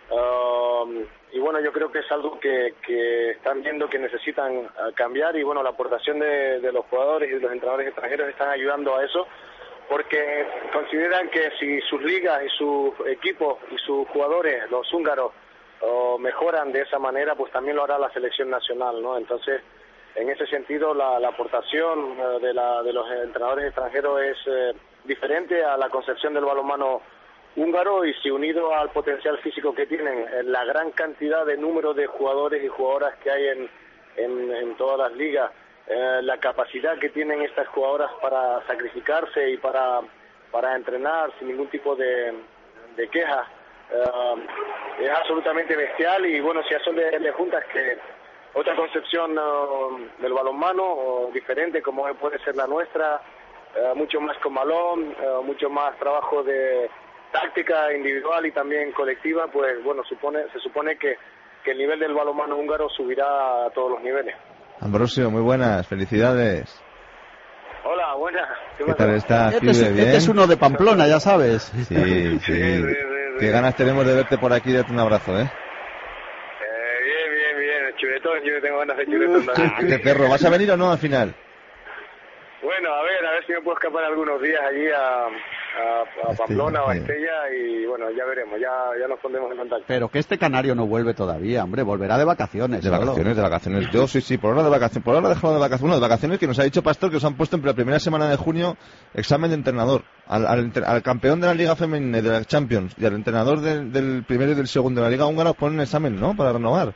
Um, y bueno, yo creo que es algo que, que están viendo que necesitan uh, cambiar, y bueno, la aportación de, de los jugadores y de los entrenadores extranjeros están ayudando a eso, porque consideran que si sus ligas y sus equipos y sus jugadores, los húngaros, uh, mejoran de esa manera, pues también lo hará la selección nacional, ¿no? Entonces, en ese sentido, la, la aportación uh, de, la, de los entrenadores extranjeros es uh, diferente a la concepción del balonmano húngaro, y si unido al potencial físico que tienen, la gran cantidad de número de jugadores y jugadoras que hay en, en, en todas las ligas, eh, la capacidad que tienen estas jugadoras para sacrificarse y para, para entrenar sin ningún tipo de, de queja, eh, es absolutamente bestial. Y bueno, si a eso le, le juntas que otra concepción uh, del balonmano, uh, diferente como puede ser la nuestra, uh, mucho más con balón, uh, mucho más trabajo de táctica individual y también colectiva, pues bueno, supone, se supone que, que el nivel del balonmano húngaro subirá a todos los niveles. Ambrosio, muy buenas, felicidades. Hola, buenas. ¿Qué, ¿Qué tal estás? Este es, este es uno de Pamplona, ya sabes. Sí, sí. sí, sí, sí. Qué ganas tenemos de verte por aquí y darte un abrazo, ¿eh? eh bien, bien, bien. Chuletón, yo tengo ganas de chuletón también. Ah, qué perro. ¿Vas a venir o no al final? Bueno, a ver, a ver si me puedo escapar algunos días allí a, a, a Pamplona o a Estella, y bueno, ya veremos, ya, ya nos pondremos en contacto. Pero que este canario no vuelve todavía, hombre, volverá de vacaciones. De vacaciones, de vacaciones. Yo sí, sí, por ahora de vacaciones, por ahora dejado de vacaciones, bueno, de vacaciones, que nos ha dicho Pastor que os han puesto en la primera semana de junio examen de entrenador. Al, al, al campeón de la Liga Femenina, de la Champions, y al entrenador del, del primero y del segundo de la Liga Húngara os ponen examen, ¿no?, para renovar.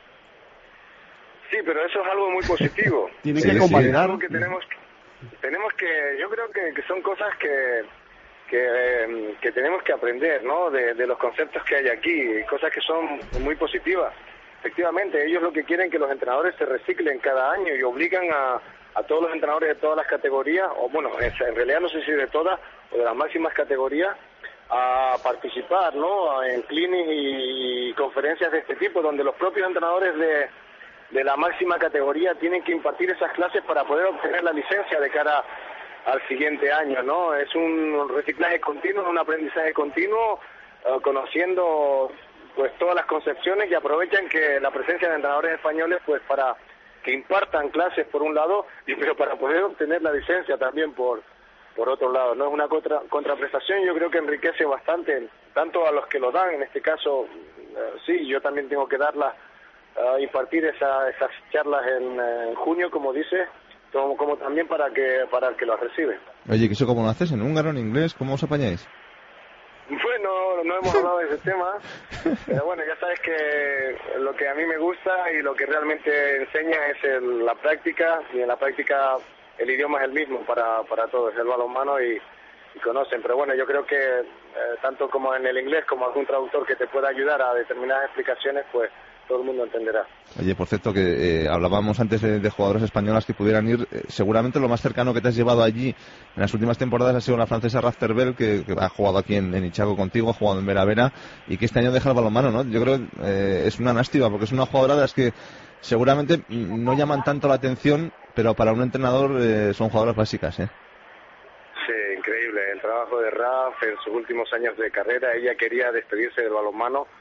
Sí, pero eso es algo muy positivo. Tiene sí, que convalidar. Sí, es algo que tenemos Tenemos que, yo creo que, que son cosas que que, eh, que tenemos que aprender, ¿no? De, de los conceptos que hay aquí, cosas que son muy positivas. Efectivamente, ellos lo que quieren es que los entrenadores se reciclen cada año, y obligan a, a todos los entrenadores de todas las categorías, o bueno, en realidad no sé si de todas, o de las máximas categorías, a participar, ¿no?, en clinics y, y conferencias de este tipo, donde los propios entrenadores de de la máxima categoría tienen que impartir esas clases para poder obtener la licencia de cara al siguiente año, ¿no? Es un reciclaje continuo, un aprendizaje continuo, uh, conociendo pues todas las concepciones, y aprovechan que la presencia de entrenadores españoles pues para que impartan clases por un lado, y pero para poder obtener la licencia también por por otro lado, ¿no? Es una contra, contraprestación, yo creo que enriquece bastante tanto a los que lo dan, en este caso uh, sí, yo también tengo que darla, Uh, impartir esa, esas charlas en, en junio, como dice, como, como también para que para el que las recibe. Oye, ¿que eso cómo lo haces? ¿En húngaro, en inglés? ¿Cómo os apañáis? Bueno, no hemos hablado de ese tema, pero bueno, ya sabes que lo que a mí me gusta y lo que realmente enseña es el, la práctica, y en la práctica el idioma es el mismo para, para todos, el balonmano, y, y conocen, pero bueno, yo creo que eh, tanto como en el inglés como algún traductor que te pueda ayudar a determinadas explicaciones, pues todo el mundo entenderá. Oye, por cierto, que eh, hablábamos antes de, de jugadoras españolas que pudieran ir. Eh, seguramente lo más cercano que te has llevado allí en las últimas temporadas ha sido la francesa Rafterbel, que, que ha jugado aquí en, en Ichaco contigo, ha jugado en Vera Vera, y que este año deja el balonmano, ¿no? Yo creo que eh, es una lástima, porque es una jugadora de las que seguramente no llaman tanto la atención, pero para un entrenador eh, son jugadoras básicas, ¿eh? Sí, increíble. El trabajo de Raf en sus últimos años de carrera, ella quería despedirse del balonmano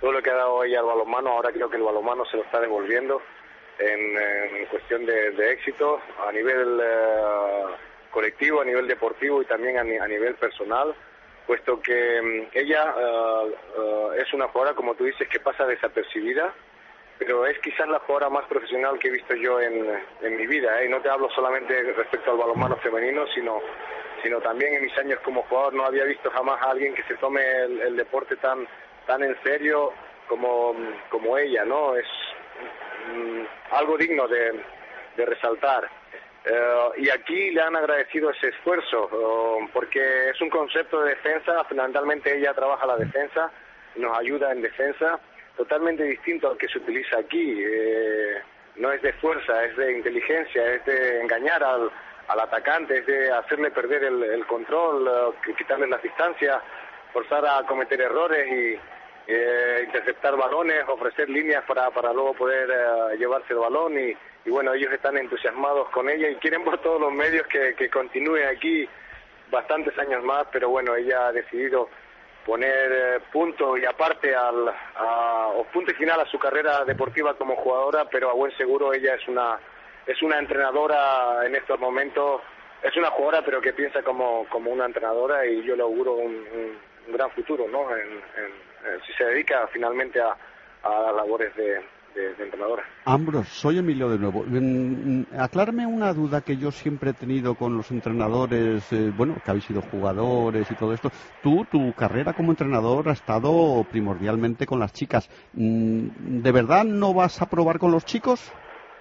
todo lo que ha dado ella al balonmano. Ahora creo que el balonmano se lo está devolviendo en, en cuestión de, de éxito a nivel uh, colectivo, a nivel deportivo y también a, ni, a nivel personal, puesto que um, ella uh, uh, es una jugadora, como tú dices, que pasa desapercibida, pero es quizás la jugadora más profesional que he visto yo en, en mi vida, ¿eh? Y no te hablo solamente respecto al balonmano femenino, sino sino también en mis años como jugador. No había visto jamás a alguien que se tome el, el deporte tan tan en serio como, como ella, ¿no? Es mm, algo digno de, de resaltar. Uh, y aquí le han agradecido ese esfuerzo, uh, porque es un concepto de defensa. Fundamentalmente ella trabaja la defensa, nos ayuda en defensa, totalmente distinto al que se utiliza aquí. Eh, no es de fuerza, es de inteligencia, es de engañar al, al atacante, es de hacerle perder el, el control, uh, quitarle las distancias, forzar a cometer errores y eh, interceptar balones, ofrecer líneas para, para luego poder uh, llevarse el balón. Y, y bueno, ellos están entusiasmados con ella y quieren por todos los medios que, que continúe aquí bastantes años más, pero bueno, ella ha decidido poner eh, punto y aparte al a, o punto y final a su carrera deportiva como jugadora, pero a buen seguro ella es una es una entrenadora en estos momentos, es una jugadora pero que piensa como como una entrenadora, y yo le auguro un, un, un gran futuro, ¿no? En, en, en, si se dedica finalmente a, a labores de De, de entrenadora. Ambros, soy Emilio de nuevo. Aclárame una duda que yo siempre he tenido con los entrenadores, eh, bueno, que habéis sido jugadores y todo esto. Tú, tu carrera como entrenador ha estado primordialmente con las chicas. ¿De verdad no vas a probar con los chicos?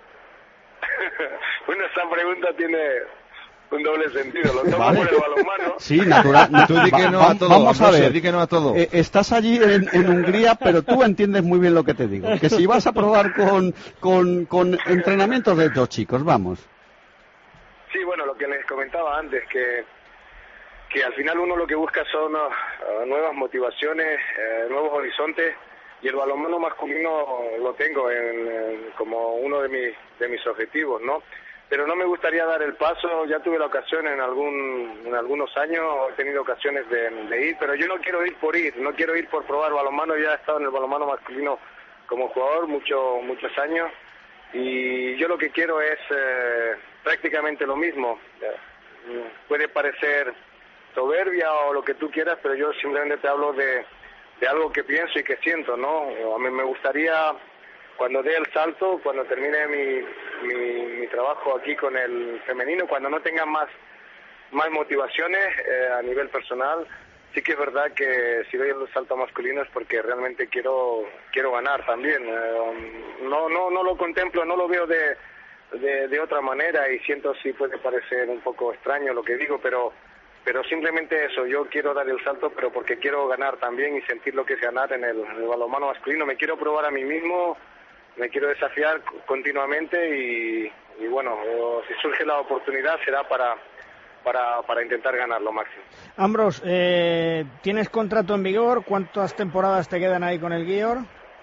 Bueno, esa pregunta tiene un doble sentido. Lo tomo vale. por el balonmano. Sí, natural. Tú di que no a todo. Vamos a ver. Di que no a todo. Eh, estás allí en, en Hungría, pero tú entiendes muy bien lo que te digo. Que si vas a probar con, con, con entrenamientos de dos chicos, vamos. Sí, bueno, lo que les comentaba antes, que que al final uno lo que busca son uh, nuevas motivaciones, uh, nuevos horizontes, y el balonmano masculino lo tengo en, en, como uno de mis de mis objetivos, ¿no? Pero no me gustaría dar el paso. Ya tuve la ocasión en algún en algunos años, he tenido ocasiones de, de ir, pero yo no quiero ir por ir, no quiero ir por probar balonmano. Ya he estado en el balonmano masculino como jugador mucho, muchos años, y yo lo que quiero es eh, prácticamente lo mismo. Puede parecer soberbia o lo que tú quieras, pero yo simplemente te hablo de, de algo que pienso y que siento, ¿no? A mí me gustaría, cuando dé el salto, cuando termine mi, mi, mi trabajo aquí con el femenino, cuando no tenga más, más motivaciones eh, a nivel personal, sí que es verdad que si doy el salto masculino es porque realmente quiero quiero ganar también. Eh, no no no lo contemplo, no lo veo de, de, de otra manera, y siento si puede parecer un poco extraño lo que digo, pero pero simplemente eso, yo quiero dar el salto, pero porque quiero ganar también y sentir lo que es ganar en el, en el balonmano masculino. Me quiero probar a mí mismo, me quiero desafiar continuamente, y, y bueno, si surge la oportunidad será para, para, para intentar ganar lo máximo. Ambros, eh, ¿tienes contrato en vigor? ¿Cuántas temporadas te quedan ahí con el Győr?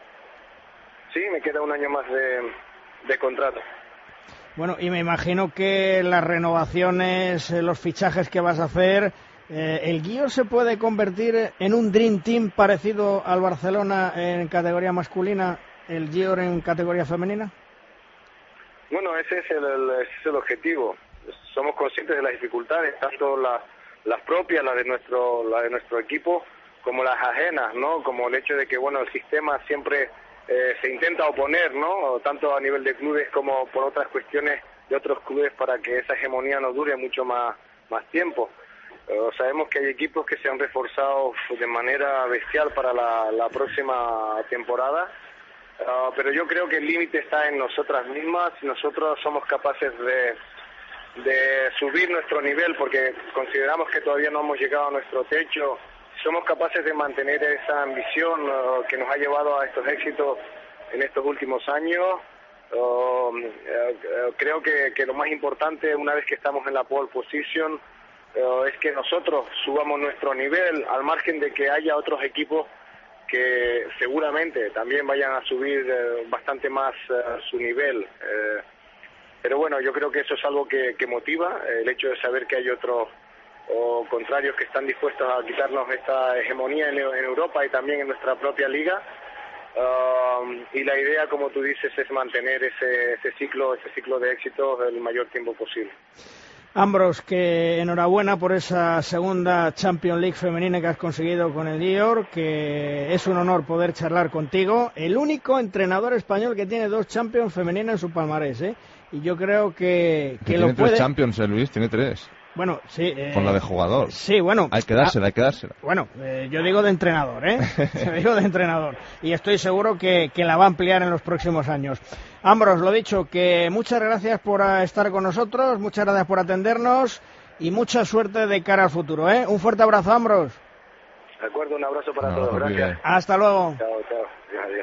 Sí, me queda un año más de, de contrato. Bueno, y me imagino que las renovaciones, eh, los fichajes que vas a hacer, eh, ¿el Győr se puede convertir en un Dream Team parecido al Barcelona en categoría masculina, el Győr en categoría femenina? Bueno, ese es el, el, ese es el objetivo. Somos conscientes de las dificultades, tanto las, las propias, las de nuestro, las de nuestro equipo, como las ajenas, ¿no? Como el hecho de que, bueno, el sistema siempre eh, se intenta oponer, ¿no? Tanto a nivel de clubes como por otras cuestiones de otros clubes, para que esa hegemonía no dure mucho más, más tiempo. Eh, sabemos que hay equipos que se han reforzado de manera bestial para la, la próxima temporada. Uh, pero yo creo que el límite está en nosotras mismas. Nosotros somos capaces de, de subir nuestro nivel, porque consideramos que todavía no hemos llegado a nuestro techo. Somos capaces de mantener esa ambición uh, que nos ha llevado a estos éxitos en estos últimos años. Uh, uh, uh, creo que, que lo más importante, una vez que estamos en la pole position, uh, es que nosotros subamos nuestro nivel, al margen de que haya otros equipos que seguramente también vayan a subir eh, bastante más uh, su nivel. Eh, pero bueno, yo creo que eso es algo que, que motiva, eh, el hecho de saber que hay otros o contrarios que están dispuestos a quitarnos esta hegemonía en, en Europa y también en nuestra propia liga. uh, y la idea, como tú dices, es mantener ese, ese ciclo, ese ciclo de éxito el mayor tiempo posible. Ambros, que enhorabuena por esa segunda Champions League femenina que has conseguido con el Győr, que es un honor poder charlar contigo. El único entrenador español que tiene dos Champions femeninas en su palmarés, ¿eh? Y yo creo que, que, que lo tiene puede... tres Champions, ¿eh, Luis? Tiene tres. Bueno, sí. Eh... Con la de jugador. Sí, bueno. Hay que dársela, hay que dársela. Bueno, eh, yo digo de entrenador, ¿eh? Yo digo de entrenador. Y estoy seguro que, que la va a ampliar en los próximos años. Ambros, lo dicho, que muchas gracias por estar con nosotros, muchas gracias por atendernos y mucha suerte de cara al futuro, ¿eh? Un fuerte abrazo, Ambros. De acuerdo, un abrazo para No, todos. no, Gracias. bien. Hasta luego. Chao, chao. Adiós, adiós.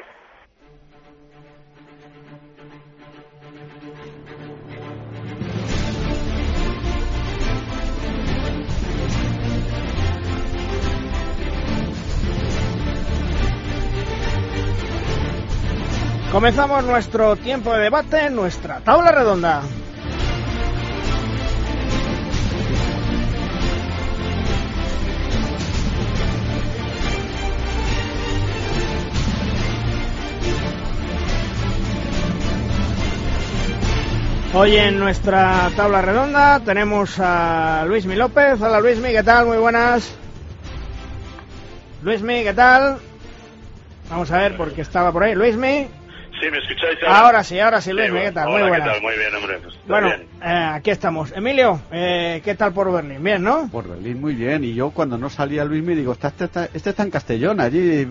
Comenzamos nuestro tiempo de debate, nuestra tabla redonda. Hoy en nuestra tabla redonda tenemos a Luismi López. Hola Luismi, ¿qué tal? Muy buenas. Luismi, ¿qué tal? Vamos a ver porque estaba por ahí. Luismi. Sí, ¿me escucháis ahora? Ahora sí, ahora sí, Luismi, sí, ¿qué tal? Hola, Muy buenas. ¿qué tal? Muy bien, hombre. Pues, bueno, bien. eh, aquí estamos. Emilio, eh, ¿qué tal por Berlín? Bien, ¿no? Por Berlín muy bien, y yo cuando no salía Luis me digo, está, este, está, este está en Castellón, allí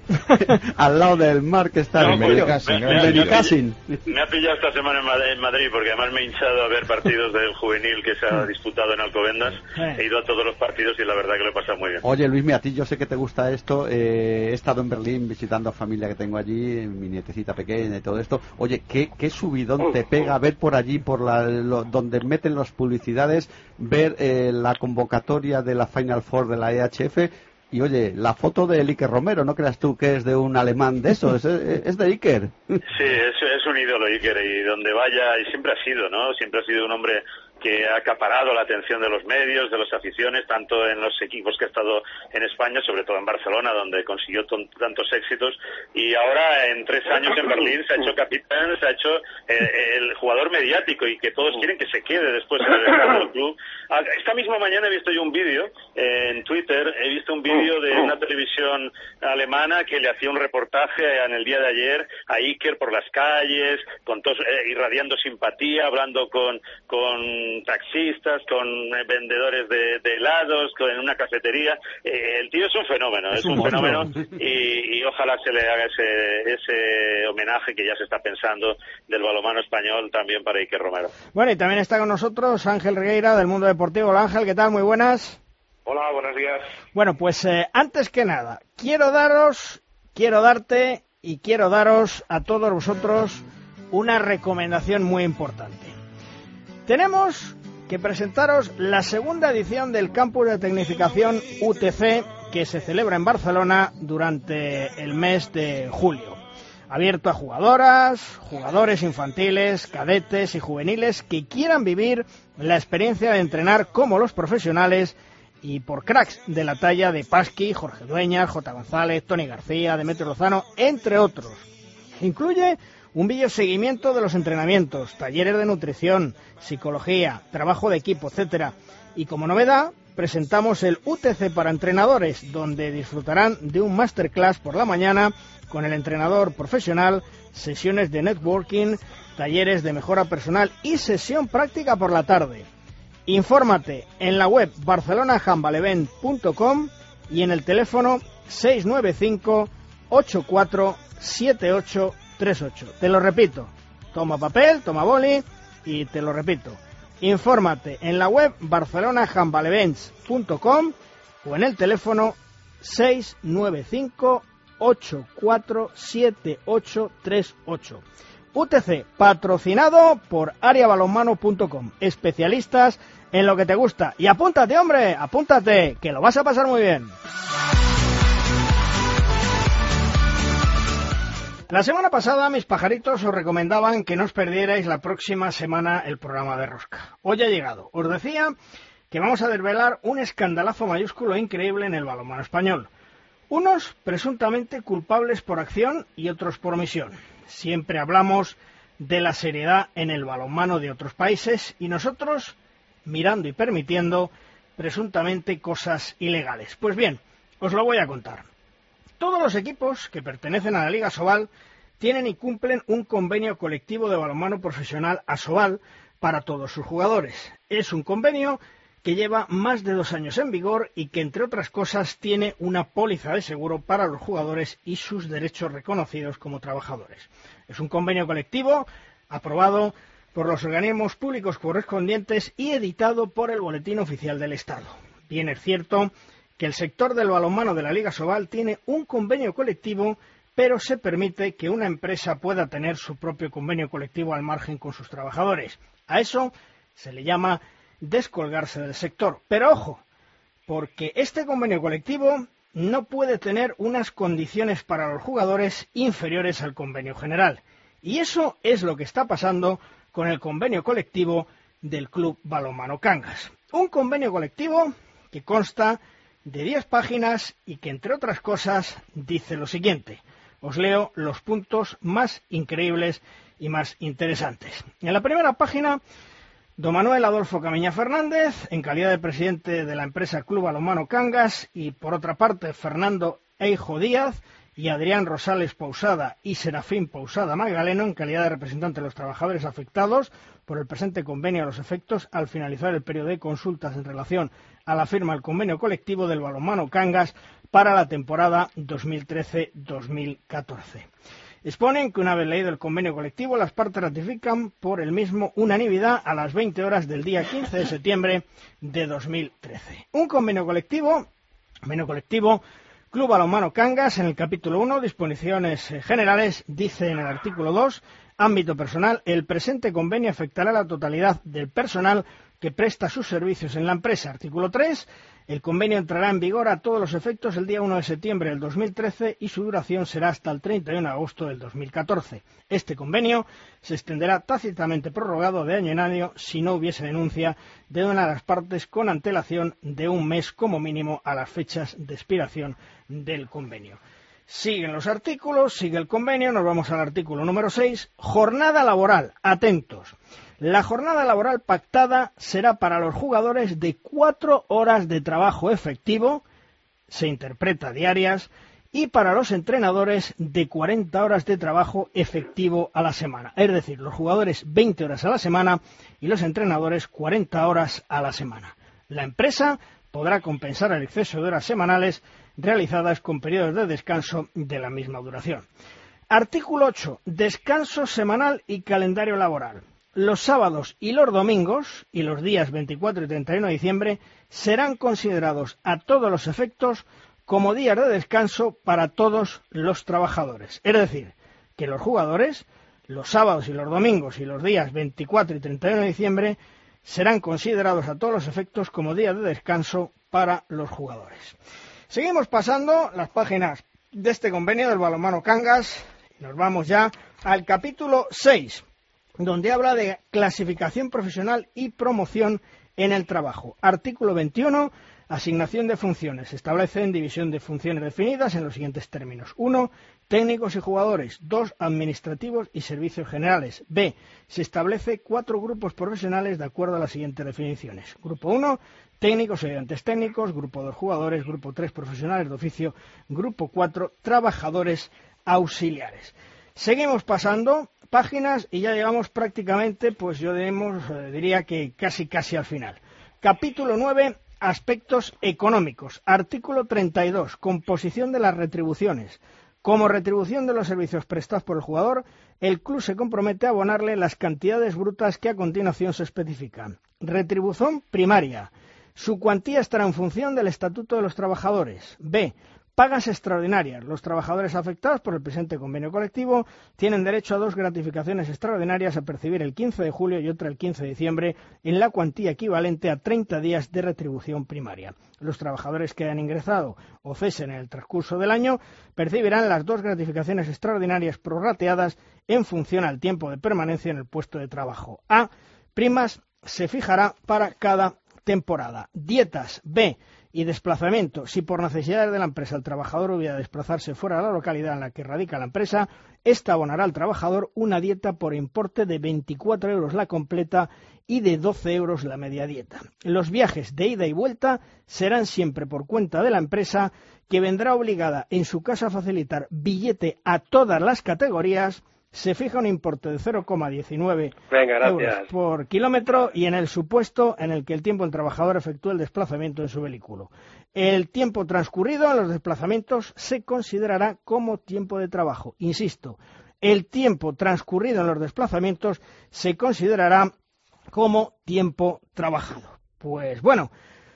al lado del mar que está No, en pues, Benicàssim. me- me- En Benicàssim. Me ha pillado esta semana en Madrid, en Madrid, porque además me he hinchado a ver partidos del juvenil que se ha disputado en Alcobendas. Eh. He ido a todos los partidos y la verdad que lo he pasado muy bien. Oye Luis, a ti yo sé que te gusta esto, eh, he estado en Berlín visitando a familia que tengo allí, mi nietecita pequeña y todo esto. Oye, ¿qué, qué subidón te pega ver por allí, por la, lo, donde meten las publicidades, ver eh, la convocatoria de la Final Four de la E H F y oye, la foto de Iker Romero, no creas tú que es de un alemán de eso, es, es de Iker. Sí, es, es un ídolo Iker, y donde vaya, y siempre ha sido, ¿no? Siempre ha sido un hombre que ha acaparado la atención de los medios, de las aficiones, tanto en los equipos que ha estado en España, sobre todo en Barcelona, donde consiguió ton, tantos éxitos, y ahora en tres años en Berlín se ha hecho capitán, se ha hecho eh, el jugador mediático, y que todos quieren que se quede después en el estado del club. Esta misma mañana he visto yo un vídeo eh, en Twitter, he visto un vídeo de una televisión alemana que le hacía un reportaje en el día de ayer a Iker por las calles, con todos, eh, irradiando simpatía, hablando con, con taxistas, con eh, vendedores de, de helados, con, en una cafetería. Eh, el tío es un fenómeno, es, es un, un fenómeno, y, y ojalá se le haga ese, ese homenaje que ya se está pensando del balonmano español también para Iker Romero. Bueno, y también está con nosotros Ángel Regueira del Mundo Deportivo. Hola Ángel, ¿qué tal? Muy buenas. Hola, buenos días. Bueno, pues eh, antes que nada, quiero daros, quiero darte y quiero daros a todos vosotros una recomendación muy importante. Tenemos que presentaros la segunda edición del Campus de Tecnificación U T C que se celebra en Barcelona durante el mes de julio. Abierto a jugadoras, jugadores infantiles, cadetes y juveniles que quieran vivir la experiencia de entrenar como los profesionales y por cracks de la talla de Pasqui, Jorge Dueñas, J. González, Tony García, Demetrio Lozano, entre otros. Incluye un vídeo seguimiento de los entrenamientos, talleres de nutrición, psicología, trabajo de equipo, etcétera. Y como novedad, presentamos el U T C para entrenadores, donde disfrutarán de un masterclass por la mañana con el entrenador profesional, sesiones de networking, talleres de mejora personal y sesión práctica por la tarde. Infórmate en la web barcelona handball event punto com y en el teléfono seis nueve cinco, ocho cuatro siete ocho tres ocho. Te lo repito, toma papel, toma boli y te lo repito. Infórmate en la web barcelona handball events punto com o en el teléfono seis nueve cinco, ocho cuatro siete ocho tres ocho. U T C, patrocinado por área balonmano punto com, especialistas en lo que te gusta. Y apúntate, hombre, apúntate, que lo vas a pasar muy bien. La semana pasada mis pajaritos os recomendaban que no os perdierais la próxima semana el programa de Rosca. Hoy ha llegado. Os decía que vamos a desvelar un escandalazo mayúsculo e increíble en el balonmano español. Unos presuntamente culpables por acción y otros por omisión. Siempre hablamos de la seriedad en el balonmano de otros países y nosotros mirando y permitiendo presuntamente cosas ilegales. Pues bien, os lo voy a contar. Todos los equipos que pertenecen a la Liga Asobal tienen y cumplen un convenio colectivo de balonmano profesional Asobal para todos sus jugadores. Es un convenio que lleva más de dos años en vigor y que, entre otras cosas, tiene una póliza de seguro para los jugadores y sus derechos reconocidos como trabajadores. Es un convenio colectivo aprobado por los organismos públicos correspondientes y editado por el Boletín Oficial del Estado. Bien es cierto que el sector del balonmano de la Liga Asobal tiene un convenio colectivo, pero se permite que una empresa pueda tener su propio convenio colectivo al margen con sus trabajadores. A eso se le llama descolgarse del sector. Pero ojo, porque este convenio colectivo no puede tener unas condiciones para los jugadores inferiores al convenio general. Y eso es lo que está pasando con el convenio colectivo del Club Balonmano Cangas. Un convenio colectivo que consta de diez páginas y que, entre otras cosas, dice lo siguiente. Os leo los puntos más increíbles y más interesantes. En la primera página, don Manuel Adolfo Camiña Fernández, en calidad de presidente de la empresa Club Balonmano Cangas, y por otra parte Fernando Eijo Díaz y Adrián Rosales Pousada y Serafín Pousada Magdaleno, en calidad de representante de los trabajadores afectados por el presente convenio a los efectos al finalizar el periodo de consultas en relación a la firma del convenio colectivo del Balonmano Cangas para la temporada dos mil trece dos mil catorce. Exponen que una vez leído el convenio colectivo, las partes ratifican por el mismo unanimidad a las veinte horas del día quince de septiembre de dos mil trece. Un convenio colectivo, convenio colectivo Club Balonmano Cangas, en el capítulo uno, disposiciones generales, dice en el artículo dos, ámbito personal, el presente convenio afectará a la totalidad del personal que presta sus servicios en la empresa. Artículo tres, el convenio entrará en vigor a todos los efectos el día uno de septiembre del dos mil trece y su duración será hasta el treinta y uno de agosto del dos mil catorce. Este convenio se extenderá tácitamente prorrogado de año en año si no hubiese denuncia de una de las partes con antelación de un mes como mínimo a las fechas de expiración del convenio. Siguen los artículos, sigue el convenio, nos vamos al artículo número seis, jornada laboral, atentos. La jornada laboral pactada será para los jugadores de cuatro horas de trabajo efectivo, se interpreta diarias, y para los entrenadores de cuarenta horas de trabajo efectivo a la semana. Es decir, los jugadores veinte horas a la semana y los entrenadores cuarenta horas a la semana. La empresa podrá compensar el exceso de horas semanales realizadas con periodos de descanso de la misma duración. Artículo ocho. Descanso semanal y calendario laboral. Los sábados y los domingos, y los días veinticuatro y treinta y uno de diciembre, serán considerados a todos los efectos como días de descanso para todos los trabajadores. Es decir, que los jugadores, los sábados y los domingos y los días veinticuatro y treinta y uno de diciembre, serán considerados a todos los efectos como días de descanso para los jugadores. Seguimos pasando las páginas de este convenio del Balonmano Cangas y nos vamos ya al capítulo seis, donde habla de clasificación profesional y promoción en el trabajo. Artículo veintiuno, asignación de funciones. Se establecen división de funciones definidas en los siguientes términos. uno. Técnicos y jugadores. dos. Administrativos y servicios generales. B. Se establece cuatro grupos profesionales de acuerdo a las siguientes definiciones. Grupo uno, técnicos y ayudantes técnicos. Grupo dos, jugadores. Grupo tres, profesionales de oficio. Grupo cuatro, trabajadores auxiliares. Seguimos pasando páginas y ya llegamos prácticamente, pues yo digamos, eh, diría que casi casi al final. Capítulo nueve, aspectos económicos. Artículo treinta y dos, composición de las retribuciones. Como retribución de los servicios prestados por el jugador, el club se compromete a abonarle las cantidades brutas que a continuación se especifican. Retribución primaria. Su cuantía estará en función del Estatuto de los Trabajadores. B. Pagas extraordinarias. Los trabajadores afectados por el presente convenio colectivo tienen derecho a dos gratificaciones extraordinarias a percibir el quince de julio y otra el quince de diciembre en la cuantía equivalente a treinta días de retribución primaria. Los trabajadores que hayan ingresado o cesen en el transcurso del año percibirán las dos gratificaciones extraordinarias prorrateadas en función al tiempo de permanencia en el puesto de trabajo. A. Primas se fijará para cada temporada. Dietas. B. y desplazamiento. Si por necesidades de la empresa el trabajador hubiera desplazarse fuera de la localidad en la que radica la empresa, esta abonará al trabajador una dieta por importe de veinticuatro euros la completa y de doce euros la media dieta. Los viajes de ida y vuelta serán siempre por cuenta de la empresa, que vendrá obligada en su caso a facilitar billete a todas las categorías. Se fija un importe de cero coma diecinueve euros por kilómetro y en el supuesto en el que el tiempo el trabajador efectúe el desplazamiento en su vehículo. El tiempo transcurrido en los desplazamientos se considerará como tiempo de trabajo. Insisto, el tiempo transcurrido en los desplazamientos se considerará como tiempo trabajado. Pues bueno,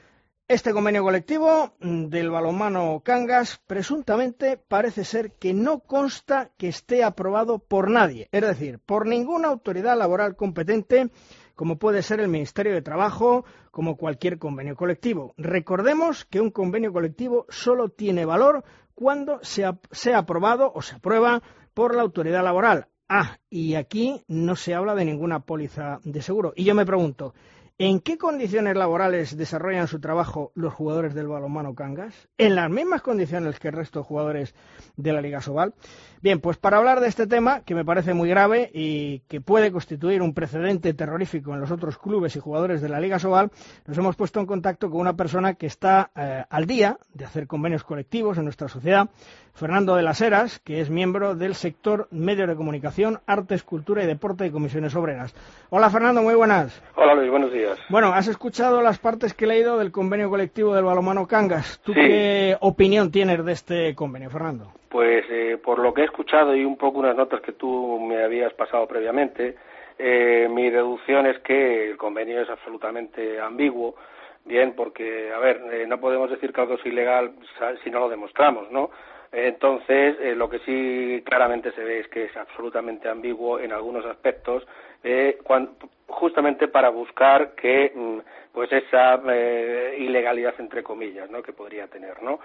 este convenio colectivo del balonmano Cangas presuntamente parece ser que no consta que esté aprobado por nadie, es decir, por ninguna autoridad laboral competente, como puede ser el Ministerio de Trabajo, como cualquier convenio colectivo. Recordemos que un convenio colectivo solo tiene valor cuando sea, sea aprobado o se aprueba por la autoridad laboral. Ah, y aquí no se habla de ninguna póliza de seguro. Y yo me pregunto, ¿en qué condiciones laborales desarrollan su trabajo los jugadores del balonmano Cangas? ¿En las mismas condiciones que el resto de jugadores de la Liga Sobal? Bien, pues para hablar de este tema, que me parece muy grave y que puede constituir un precedente terrorífico en los otros clubes y jugadores de la Liga Sobal, nos hemos puesto en contacto con una persona que está eh, al día de hacer convenios colectivos en nuestra sociedad, Fernando de las Heras, que es miembro del sector medios de comunicación, artes, cultura y deporte y comisiones obreras. Hola Fernando, muy buenas. Hola Luis, buenos días. Bueno, has escuchado las partes que he leído del convenio colectivo del balonmano Cangas. ¿Tú sí. qué opinión tienes de este convenio, Fernando? Pues eh, por lo que he escuchado y un poco unas notas que tú me habías pasado previamente, eh, mi deducción es que el convenio es absolutamente ambiguo, bien, porque, a ver, eh, no podemos decir que algo es ilegal si no lo demostramos, ¿no? Entonces, eh, lo que sí claramente se ve es que es absolutamente ambiguo en algunos aspectos, eh, cuando, justamente para buscar que mm, pues esa eh, ilegalidad entre comillas, ¿no?, que podría tener, ¿no?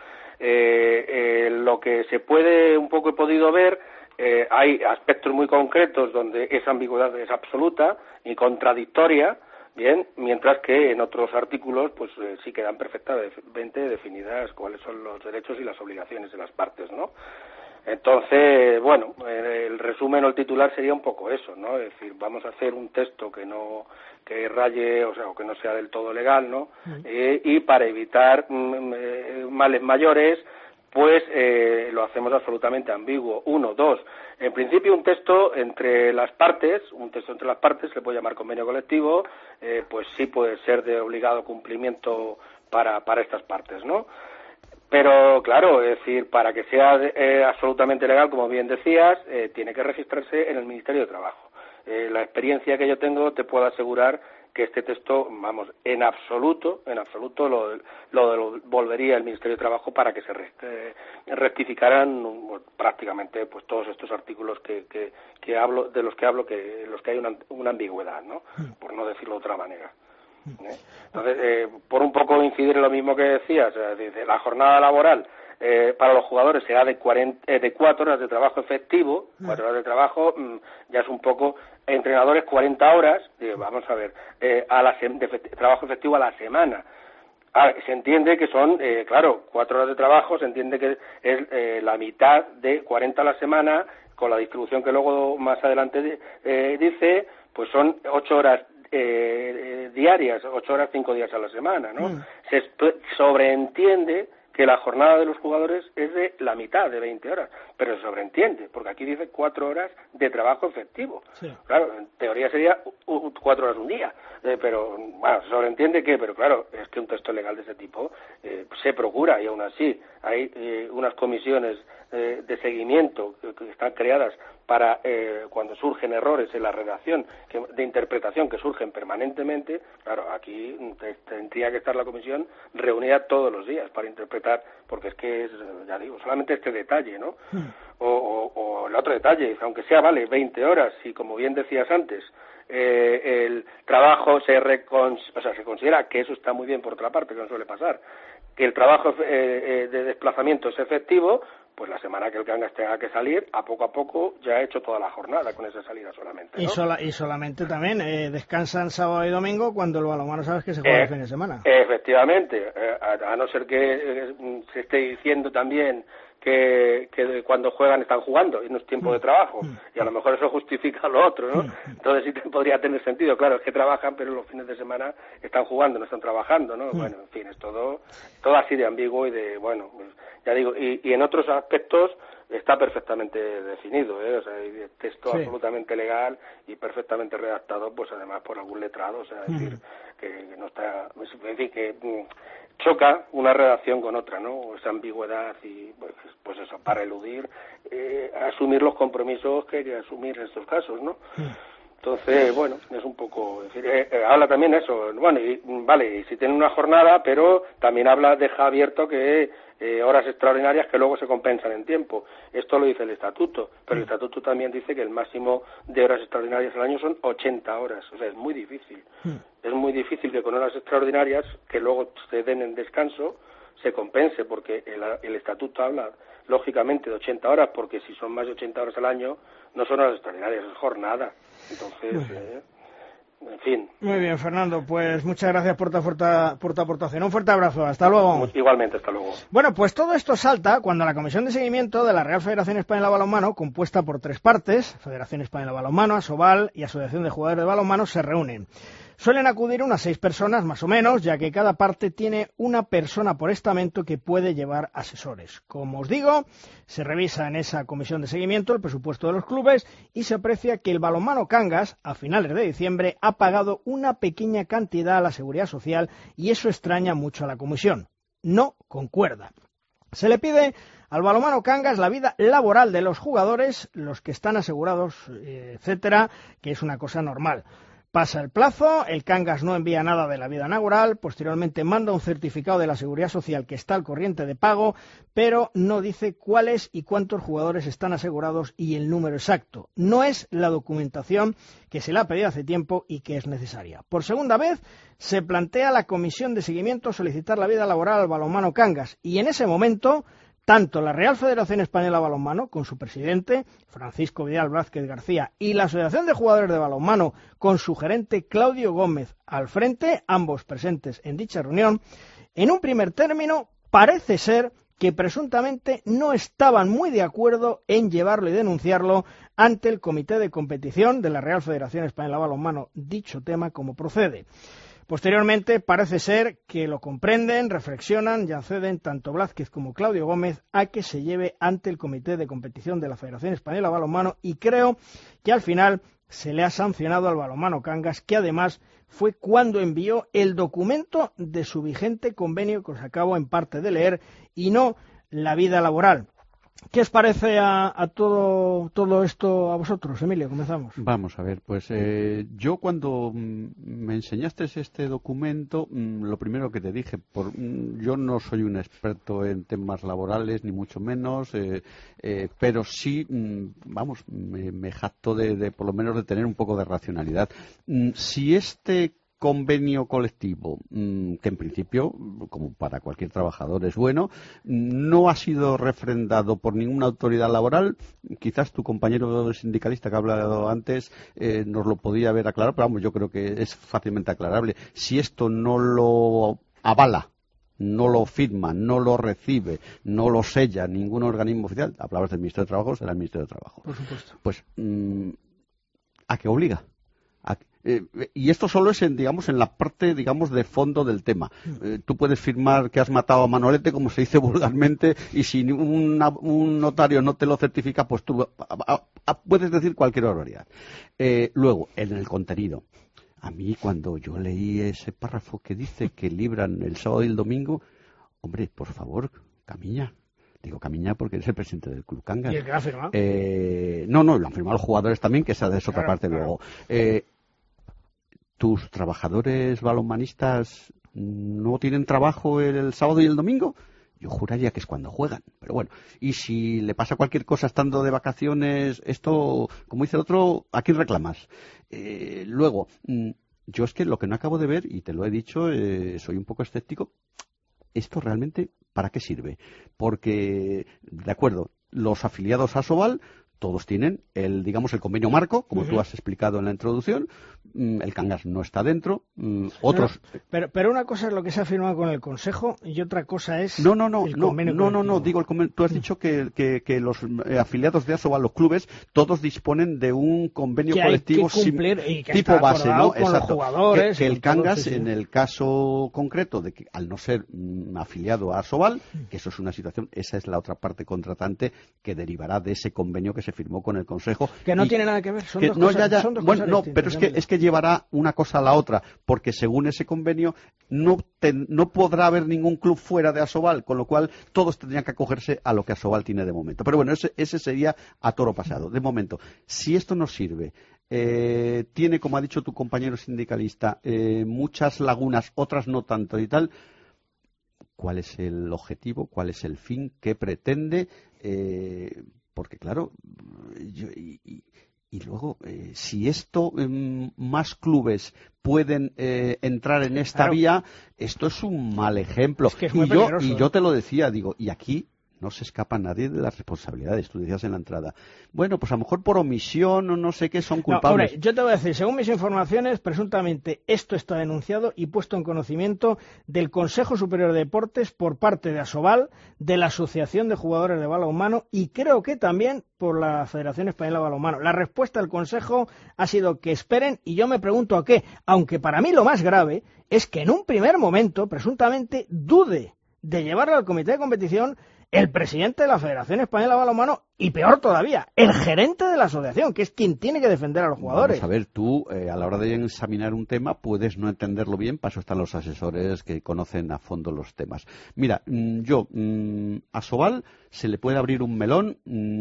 Eh, eh, lo que se puede un poco he podido ver, eh, hay aspectos muy concretos donde esa ambigüedad es absoluta y contradictoria, bien, mientras que en otros artículos pues eh, sí quedan perfectamente definidas cuáles son los derechos y las obligaciones de las partes, ¿no? Entonces, bueno, eh, el resumen o el titular sería un poco eso, ¿no? Es decir, vamos a hacer un texto que no que raye, o sea, o que no sea del todo legal, ¿no? Uh-huh. Eh, y para evitar mm, males mayores, pues eh, lo hacemos absolutamente ambiguo. Uno, dos, en principio un texto entre las partes, un texto entre las partes, se le puede llamar convenio colectivo, eh, pues sí puede ser de obligado cumplimiento para, para estas partes, ¿no? Pero, claro, es decir, para que sea eh, absolutamente legal, como bien decías, eh, tiene que registrarse en el Ministerio de Trabajo. Eh, la experiencia que yo tengo te puedo asegurar que este texto, vamos, en absoluto, en absoluto lo, lo, lo volvería el Ministerio de Trabajo para que se eh, rectificaran bueno, prácticamente pues todos estos artículos que, que, que hablo, de los que hablo, que los que hay una, una ambigüedad, ¿no? Por no decirlo de otra manera. ¿Eh? Entonces, eh, por un poco incidir en lo mismo que decías, es decir, la jornada laboral eh, para los jugadores será de, cuarenta, eh, de cuatro horas de trabajo efectivo, cuatro horas de trabajo, mmm, ya es un poco, entrenadores cuarenta horas, eh, vamos a ver, eh, a la de trabajo efectivo a la semana. Ah, se entiende que son, eh, claro, cuatro horas de trabajo, se entiende que es eh, la mitad de cuarenta a la semana, con la distribución que luego más adelante eh, dice, pues son ocho horas Eh, eh, diarias, ocho horas, cinco días a la semana, ¿no? Mm. Se sobreentiende que la jornada de los jugadores es de la mitad, de veinte horas, pero se sobreentiende, porque aquí dice cuatro horas de trabajo efectivo. Sí. Claro, en teoría sería uh, cuatro horas un día, eh, pero, bueno, se sobreentiende que, pero claro, es que un texto legal de ese tipo eh, se procura, y aún así hay eh, unas comisiones eh, de seguimiento que, que están creadas para eh, cuando surgen errores en la redacción que, de interpretación que surgen permanentemente. Claro, aquí te, tendría que estar la comisión reunida todos los días para interpretar, porque es que es, ya digo, solamente este detalle, ¿no? Mm. O, o, o el otro detalle, aunque sea, vale, veinte horas, y como bien decías antes, eh, el trabajo se, recon, o sea, se considera que eso está muy bien por otra parte, que no suele pasar, que el trabajo eh, eh, de desplazamiento es efectivo, pues la semana que el Cangas tenga que salir, a poco a poco ya ha hecho toda la jornada con esa salida solamente, ¿no? Y, sola, y solamente también eh, descansan sábado y domingo cuando el balonmano sabes que se juega eh, el fin de semana. Efectivamente, eh, a, a no ser que eh, se esté diciendo también que, que cuando juegan están jugando y no es tiempo de trabajo, y a lo mejor eso justifica lo otro, ¿no? Entonces sí te podría tener sentido, claro, es que trabajan pero los fines de semana están jugando, no están trabajando, ¿no? Bueno, en fin, es todo, todo así de ambiguo y de, bueno, pues, ya digo, y, y en otros aspectos está perfectamente definido, ¿eh? O sea, hay texto sí. absolutamente legal y perfectamente redactado, pues además por algún letrado, o sea, es decir, que, que no está, en fin, que choca una redacción con otra, ¿no? Esa ambigüedad y, pues, pues eso, para eludir, eh, asumir los compromisos que hay que asumir en estos casos, ¿no? Entonces, bueno, es un poco, es decir, eh, eh, habla también eso, bueno, y, vale, y si tiene una jornada, pero también habla, deja abierto que eh, horas extraordinarias que luego se compensan en tiempo. Esto lo dice el estatuto, pero el estatuto también dice que el máximo de horas extraordinarias al año son ochenta horas, o sea, es muy difícil. Es muy difícil que con horas extraordinarias, que luego se den en descanso, se compense, porque el, el estatuto habla, lógicamente, de ochenta horas, porque si son más de ochenta horas al año, no son horas extraordinarias, es jornada. Entonces, eh, en fin. Muy bien, Fernando, pues muchas gracias por tu, por, por tu aportación. Un fuerte abrazo, hasta luego. Igualmente, hasta luego. Bueno, pues todo esto salta cuando la Comisión de Seguimiento de la Real Federación Española de Balonmano, compuesta por tres partes, Federación Española de Balonmano, ASOBAL y Asociación de Jugadores de Balonmano, se reúnen. Suelen acudir unas seis personas, más o menos, ya que cada parte tiene una persona por estamento que puede llevar asesores. Como os digo, se revisa en esa comisión de seguimiento el presupuesto de los clubes y se aprecia que el balonmano Cangas, a finales de diciembre, ha pagado una pequeña cantidad a la Seguridad Social y eso extraña mucho a la comisión. No concuerda. Se le pide al balonmano Cangas la vida laboral de los jugadores, los que están asegurados, etcétera, que es una cosa normal. Pasa el plazo, el Cangas no envía nada de la vida laboral, posteriormente manda un certificado de la Seguridad Social que está al corriente de pago, pero no dice cuáles y cuántos jugadores están asegurados y el número exacto. No es la documentación que se le ha pedido hace tiempo y que es necesaria. Por segunda vez se plantea a la Comisión de Seguimiento solicitar la vida laboral al balonmano Cangas y en ese momento tanto la Real Federación Española de Balonmano, con su presidente, Francisco Vidal Blázquez García, y la Asociación de Jugadores de Balonmano, con su gerente Claudio Gómez al frente, ambos presentes en dicha reunión, en un primer término parece ser que presuntamente no estaban muy de acuerdo en llevarlo y denunciarlo ante el Comité de Competición de la Real Federación Española de Balonmano, dicho tema como procede. Posteriormente, parece ser que lo comprenden, reflexionan y acceden tanto Blázquez como Claudio Gómez a que se lleve ante el Comité de Competición de la Federación Española de Balonmano y creo que al final se le ha sancionado al balonmano Cangas, que además fue cuando envió el documento de su vigente convenio que os acabo en parte de leer y no la vida laboral. ¿Qué os parece a, a todo, todo esto a vosotros, Emilio? Comenzamos. Vamos a ver, pues eh, yo cuando mm, me enseñaste este documento, mm, lo primero que te dije, por, mm, yo no soy un experto en temas laborales, ni mucho menos, eh, eh, pero sí, mm, vamos, me, me jacto de, de por lo menos de tener un poco de racionalidad. Mm, si este convenio colectivo, que en principio, como para cualquier trabajador es bueno, no ha sido refrendado por ninguna autoridad laboral. Quizás tu compañero sindicalista que ha hablado antes eh, nos lo podía haber aclarado, pero vamos, yo creo que es fácilmente aclarable. Si esto no lo avala, no lo firma, no lo recibe, no lo sella ningún organismo oficial, hablabas del Ministerio de Trabajo, será el Ministerio de Trabajo. Por supuesto. Pues, mm, ¿a qué obliga? ¿A qué? Eh, y esto solo es, en, digamos, en la parte, digamos, de fondo del tema. Eh, tú puedes firmar que has matado a Manolete, como se dice vulgarmente, y si una, un notario no te lo certifica, pues tú a, a, a, puedes decir cualquier barbaridad. Eh, luego, en el contenido. A mí, cuando yo leí ese párrafo que dice que libran el sábado y el domingo, hombre, por favor, Camiña. Digo Camiña porque es el presidente del Club Cangas. ¿Y el que lo ha firmado? Eh, no, no, lo han firmado los jugadores también, que esa es otra claro, parte claro. Luego. Eh, ¿Tus trabajadores balonmanistas no tienen trabajo el, el sábado y el domingo? Yo juraría que es cuando juegan, pero bueno. Y si le pasa cualquier cosa estando de vacaciones, esto, como dice el otro, ¿a quién reclamas? Eh, luego, yo es que lo que no acabo de ver, y te lo he dicho, eh, soy un poco escéptico, esto realmente ¿para qué sirve? Porque, de acuerdo, los afiliados a Asobal todos tienen el, digamos, el convenio marco, como uh-huh. tú has explicado en la introducción. El Cangas no está dentro. Otros. No, pero, pero una cosa es lo que se ha firmado con el Consejo y otra cosa es. No, no, no, el no, convenio no, no, no, digo el convenio. Tú has dicho que, que, que los eh, afiliados de Asobal, los clubes, todos disponen de un convenio que colectivo hay que cumplir y que tipo está base, ¿no? Con Exacto. los jugadores. Que, que el Cangas, sí, sí. en el caso concreto de que al no ser mm, afiliado a Asobal, que eso es una situación, esa es la otra parte contratante que derivará de ese convenio que se firmó con el Consejo. Que no y, tiene nada que ver, son que, dos no, cosas, ya, ya, son dos bueno, cosas no, distintas, pero es que, es que llevará una cosa a la otra, porque según ese convenio no, te, no podrá haber ningún club fuera de Asobal, con lo cual todos tendrían que acogerse a lo que Asobal tiene de momento. Pero bueno, ese, ese sería a toro pasado. De momento, si esto nos sirve, eh, tiene, como ha dicho tu compañero sindicalista, eh, muchas lagunas, otras no tanto y tal, ¿cuál es el objetivo? ¿Cuál es el fin? ¿Qué pretende? Eh, porque claro, yo, y, y, y luego, eh, si esto, eh, más clubes pueden eh, entrar en esta claro. vía, esto es un mal ejemplo. Es que es y, muy yo, peligroso, y ¿eh? yo te lo decía, digo, y aquí no se escapa nadie de las responsabilidades. Tú decías en la entrada, bueno, pues a lo mejor por omisión o no sé qué son culpables. No, hombre, yo te voy a decir, según mis informaciones, presuntamente esto está denunciado y puesto en conocimiento del Consejo Superior de Deportes por parte de Asobal, de la Asociación de Jugadores de Balonmano y creo que también por la Federación Española de Balonmano. La respuesta del Consejo ha sido que esperen y yo me pregunto a qué, aunque para mí lo más grave es que en un primer momento, presuntamente, dude de llevarlo al comité de competición el presidente de la Federación Española de Balonmano y, peor todavía, el gerente de la asociación, que es quien tiene que defender a los jugadores. Vamos a ver, tú, eh, a la hora de examinar un tema, puedes no entenderlo bien, para eso están los asesores que conocen a fondo los temas. Mira, mmm, yo, mmm, a Asobal se le puede abrir un melón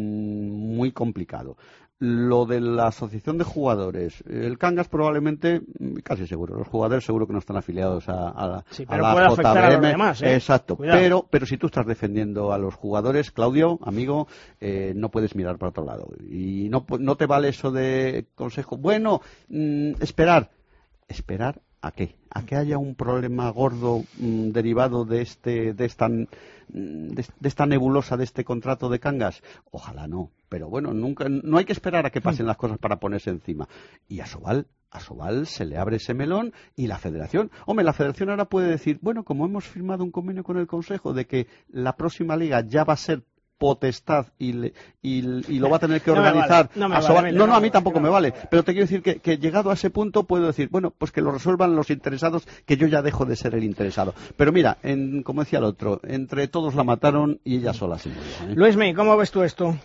mmm, muy complicado. Lo de la asociación de jugadores, el Cangas probablemente, casi seguro, los jugadores seguro que no están afiliados a, a, sí, a la puede J B M. afectar a los demás, ¿eh? Exacto, Cuidado. pero pero si tú estás defendiendo a los jugadores, Claudio, amigo, eh, no puedes mirar para otro lado. Y no, no te vale eso de consejo. Bueno, mmm, esperar. ¿Esperar a qué? ¿A que haya un problema gordo mmm, derivado de este de esta, de, de esta nebulosa de este contrato de Cangas? Ojalá no. Pero bueno, nunca, no hay que esperar a que pasen las cosas para ponerse encima. Y a Asobal, a Asobal se le abre ese melón y la Federación. Hombre, la Federación ahora puede decir, bueno, como hemos firmado un convenio con el Consejo de que la próxima liga ya va a ser potestad y, le, y, y lo va a tener que organizar. No, me vale, no, me Asobal. vale, no, no, no, a mí tampoco no, me vale. no, no. Pero te quiero decir que, que llegado a ese punto puedo decir, bueno, pues que lo resuelvan los interesados, que yo ya dejo de ser el interesado. Pero mira, en, como decía el otro, entre todos la mataron y ella sola se murió, ¿eh? Luismi, ¿cómo ves tú esto?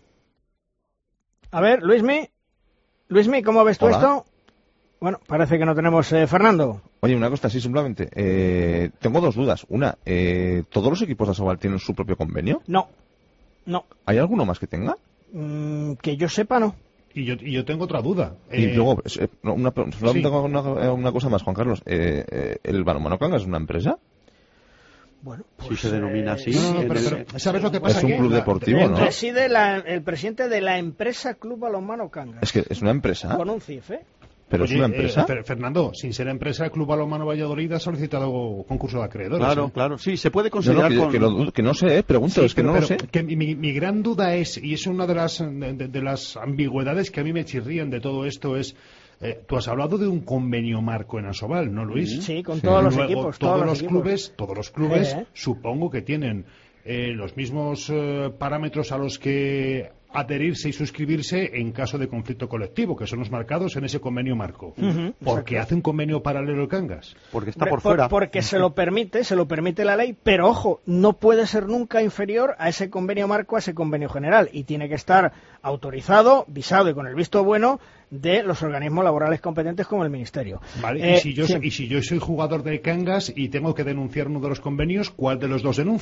A ver, Luismi, Luismi, ¿cómo ves tú Hola. esto? Bueno, parece que no tenemos eh, Fernando. Oye, una cosa así simplemente. Eh, tengo dos dudas. Una, eh, ¿todos los equipos de Asobal tienen su propio convenio? No, no. ¿Hay alguno más que tenga? Mm, que yo sepa, no. Y yo, y yo tengo otra duda. Y Eh, luego, eh, no, una, solo sí. tengo una, una cosa más, Juan Carlos. Eh, eh, ¿El Balonmano Cangas es una empresa? Bueno, Si pues, se denomina así. No, no, no, en pero, el- pero ¿sabes lo que pasa? Es un Que club la- deportivo, el- ¿no? Preside la- el presidente de la empresa Club Balonmano Cangas. Es que es una empresa, Con un C I F, ¿eh? pero Oye, es una eh, empresa. Fer- Fernando, sin ser empresa, el Club Balonmano Valladolid ha solicitado concurso de acreedores. Claro, ¿eh? claro. Sí, se puede Yo no, considerar que, con... que lo- que no sé, eh, pregunto, Sí, es que pero- no lo pero sé. que mi, mi gran duda es, y es una de las, de, de- de las ambigüedades que a mí me chirrían de todo esto, es, eh, tú has hablado de un convenio marco en Asobal, ¿no, Luis? Sí, con Sí. todos los Luego, equipos. todos, todos los equipos. clubes, todos los clubes, Eh. supongo que tienen eh, los mismos eh, parámetros a los que adherirse y suscribirse en caso de conflicto colectivo, que son los marcados en ese convenio marco. Ujú, porque exacto. hace un convenio paralelo el Cangas. Porque está Hombre, por fuera. Porque se lo permite, se lo permite la ley, pero ojo, no puede ser nunca inferior a ese convenio marco, a ese convenio general, y tiene que estar autorizado, visado y con el visto bueno de los organismos laborales competentes como el Ministerio. Vale, Eh, y, si yo sí. soy, y si yo soy jugador de Cangas y tengo que denunciar uno de los convenios, ¿cuál de los dos denuncio?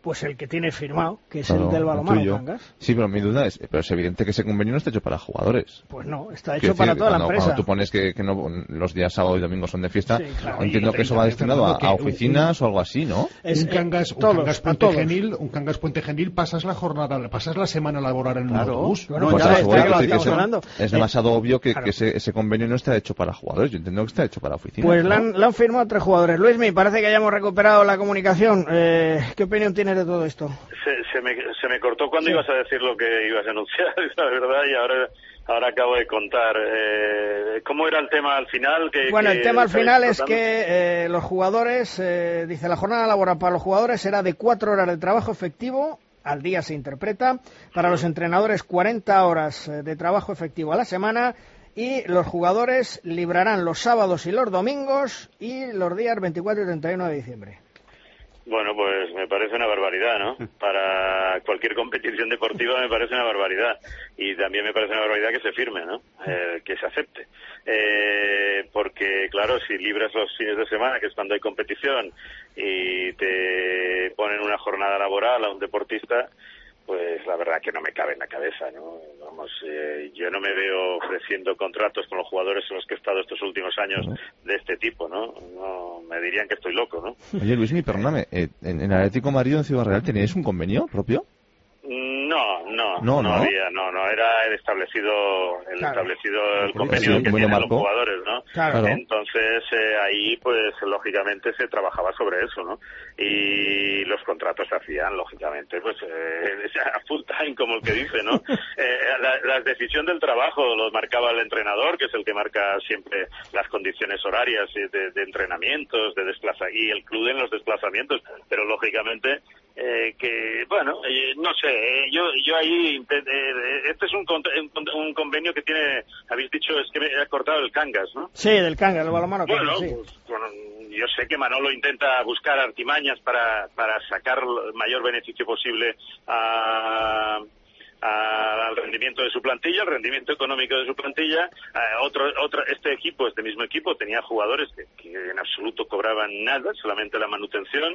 Pues el que tiene firmado, que es Claro, el del balonmano, tuyo. Cangas. Sí, pero mi duda es, pero es evidente que ese convenio no está hecho para jugadores. Pues no, está hecho Quiero para decir, toda la cuando, empresa. Cuando tú pones que, que no, los días sábado y domingo son de fiesta, Sí, claro. entiendo Y- que eso y va también, destinado a, Fernando, a que un- oficinas o algo así, ¿no? Es, un eh, Cangas, un todos, Cangas a Puente todos. Genil, un Cangas Puente Genil, pasas la jornada, pasas la semana laboral en un Claro. autobús. Bueno, Pues ya eso, está, seguro que lo que sí, que estamos es- hablando. es Eh, demasiado obvio que, claro. que ese, ese convenio no está hecho para jugadores. Yo entiendo que está hecho para oficinas. Pues ¿no? lo han, lo han firmado tres jugadores. Luis, me parece que hayamos recuperado la comunicación. Eh, ¿Qué opinión tienes de todo esto? Se, se, me, se me cortó cuando Sí. ibas a decir lo que ibas a anunciar, la verdad, y ahora ahora acabo de contar. Eh, ¿Cómo era el tema al final? Que, Bueno, que el tema al estáis final es tratando? que eh, los jugadores, eh, dice, la jornada laboral para los jugadores será de cuatro horas de trabajo efectivo, al día se interpreta, para los entrenadores cuarenta horas eh, de trabajo efectivo a la semana, y los jugadores librarán los sábados y los domingos y los días veinticuatro y treinta y uno de diciembre. Bueno, pues me parece una barbaridad, ¿no? Para cualquier competición deportiva me parece una barbaridad. Y también me parece una barbaridad que se firme, ¿no? Eh, que se acepte. Eh, porque, claro, si libras los fines de semana, que es cuando hay competición, y te ponen una jornada laboral a un deportista, pues la verdad que no me cabe en la cabeza, ¿no? Vamos, eh, yo no me veo ofreciendo contratos con los jugadores en los que he estado estos últimos años de este tipo, ¿no? No me dirían que estoy loco, ¿no? Oye, Luis, perdóname, eh, ¿en, en Atlético de Madrid o en Ciudad Real teníais un convenio propio? No, no, No, no, no. había, no, no, era el establecido, el Claro. establecido el Sí, convenio el que convenio tienen los marco. jugadores, ¿no? Claro. Entonces eh, ahí, pues lógicamente se trabajaba sobre eso, ¿no? Y los contratos se hacían, lógicamente, pues eh, a full time, como el que dice, ¿no? Eh, la, la decisión del trabajo lo marcaba el entrenador, que es el que marca siempre las condiciones horarias de, de, de entrenamientos, de desplaza y el club en los desplazamientos, pero lógicamente eh, que, bueno, eh, no sé, eh, yo yo ahí, eh, este es un, con- un, un convenio que tiene, habéis dicho, es que me ha cortado el Cangas, ¿no? Sí, del Cangas, del balonmano. Bueno, Cangas, sí. pues, bueno, yo sé que Manolo intenta buscar artimañas para, para sacar el mayor beneficio posible a, a- al rendimiento de su plantilla, al rendimiento económico de su plantilla. A otro, otro, este equipo, este mismo equipo, tenía jugadores que, que en absoluto cobraban nada, solamente la manutención.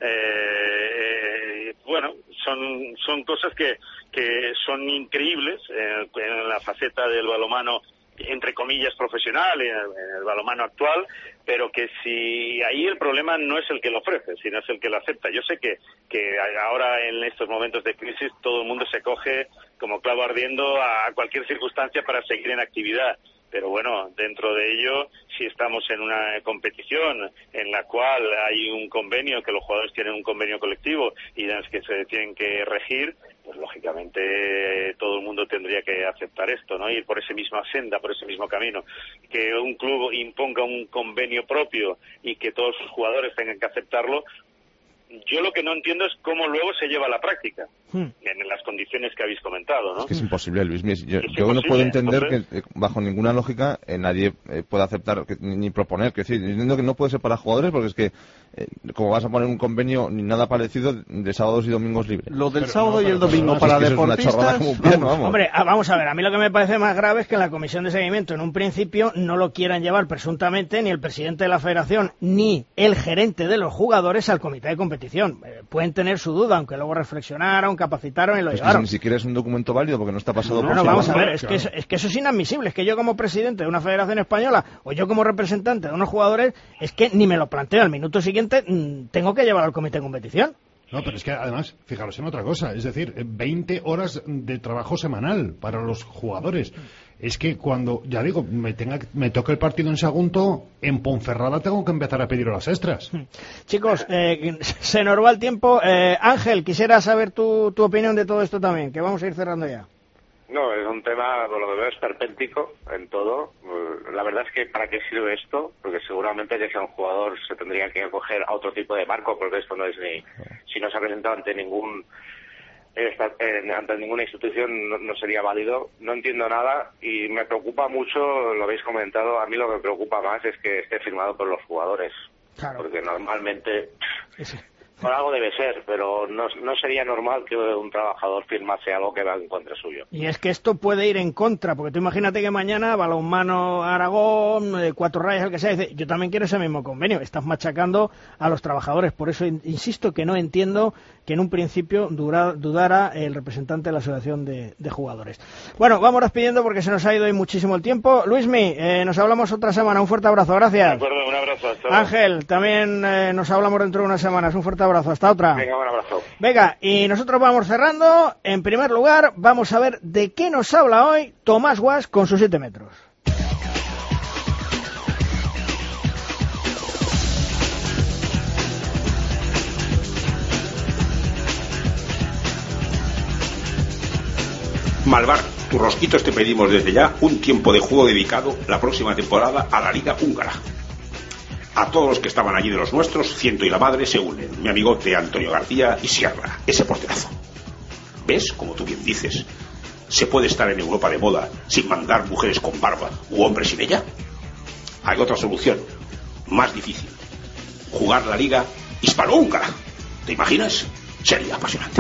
Eh, bueno, son, son cosas que, que son increíbles eh, en la faceta del balonmano, entre comillas, profesional, en el, en el balonmano actual, pero que si ahí el problema no es el que lo ofrece, sino es el que lo acepta. Yo sé que, que ahora en estos momentos de crisis todo el mundo se coge como clavo ardiendo a cualquier circunstancia para seguir en actividad. Pero bueno, dentro de ello, si estamos en una competición en la cual hay un convenio, que los jugadores tienen un convenio colectivo y en los que se tienen que regir, pues lógicamente todo el mundo tendría que aceptar esto, ¿no? Ir por esa misma senda, por ese mismo camino. Que un club imponga un convenio propio y que todos sus jugadores tengan que aceptarlo, yo lo que no entiendo es cómo luego se lleva a la práctica, Hmm. en las condiciones que habéis comentado, ¿no? Es que es imposible, Luis. Mira, Yo, Es yo no imposible, puedo entender entonces- que, eh, bajo ninguna lógica, eh, nadie eh, pueda aceptar que- ni, ni proponer. Que decir, yo entiendo que no puede ser para jugadores porque es que, eh, como vas a poner un convenio ni nada parecido de sábados y domingos libres. Lo del Pero sábado no, y el pero- domingo Es para que eso es una chorrada deportistas. como un piano, vamos. Hombre, ah, vamos a ver, a mí lo que me parece más grave es que en la comisión de seguimiento, en un principio, no lo quieran llevar presuntamente ni el presidente de la federación ni el gerente de los jugadores al comité de competición. Eh, pueden tener su duda, aunque luego reflexionaron, capacitaron y lo Pues que llevaron. ni siquiera es un documento válido porque no está pasado No, por no, su vamos a mano. ver, es que, eso, es que eso es inadmisible. Es que yo como presidente de una federación española o yo como representante de unos jugadores, es que ni me lo planteo. Al minuto siguiente mm, tengo que llevar al comité de competición. No, pero es que además, fijaros en otra cosa, es decir, eh, veinte horas de trabajo semanal para los jugadores. Es que cuando, ya digo, me tenga me toque el partido en Sagunto, en Ponferrada tengo que empezar a pedir horas extras. Chicos, eh, se nos va el tiempo. Eh, Ángel, quisiera saber tu, tu opinión de todo esto también, que vamos a ir cerrando ya. No, es un tema, por lo que veo, esperpéntico en todo. La verdad es que ¿para qué sirve esto? Porque seguramente que sea un jugador se tendría que acoger a otro tipo de marco, porque esto no es ni... Si no se ha presentado ante ningún... esta- eh, ante ninguna institución no, no sería válido. No entiendo nada y me preocupa mucho, lo habéis comentado, a mí lo que me preocupa más es que esté firmado por los jugadores. Claro. Porque normalmente... Ese. por algo debe ser, pero no, no sería normal que un trabajador firmase algo que va en contra suyo. Y es que esto puede ir en contra, porque tú imagínate que mañana Balonmano Aragón, eh, Cuatro Rayas, el que sea, dice, yo también quiero ese mismo convenio. Estás machacando a los trabajadores, por eso in- insisto que no entiendo que en un principio dura, dudara el representante de la Asociación de, de Jugadores. Bueno, vamos despidiendo porque se nos ha ido hoy muchísimo el tiempo. Luismi, eh, nos hablamos otra semana, un fuerte abrazo, gracias. De acuerdo, un abrazo. Hasta luego. Ángel, también eh, nos hablamos dentro de unas semanas, un fuerte abrazo, hasta otra. Venga, un abrazo. Venga, y nosotros vamos cerrando. En primer lugar, vamos a ver de qué nos habla hoy Tomás Guas con sus siete metros. Malvar, tus rosquitos te pedimos desde ya un tiempo de juego dedicado la próxima temporada a la Liga Húngara. A todos los que estaban allí de los nuestros, Ciento y la Madre se unen, mi amigote Antonio García y Sierra, ese porterazo. ¿Ves? Como tú bien dices, ¿se puede estar en Europa de moda sin mandar mujeres con barba u hombres sin ella? Hay otra solución, más difícil. Jugar la Liga Hispano-Húngara. ¿Te imaginas? Sería apasionante.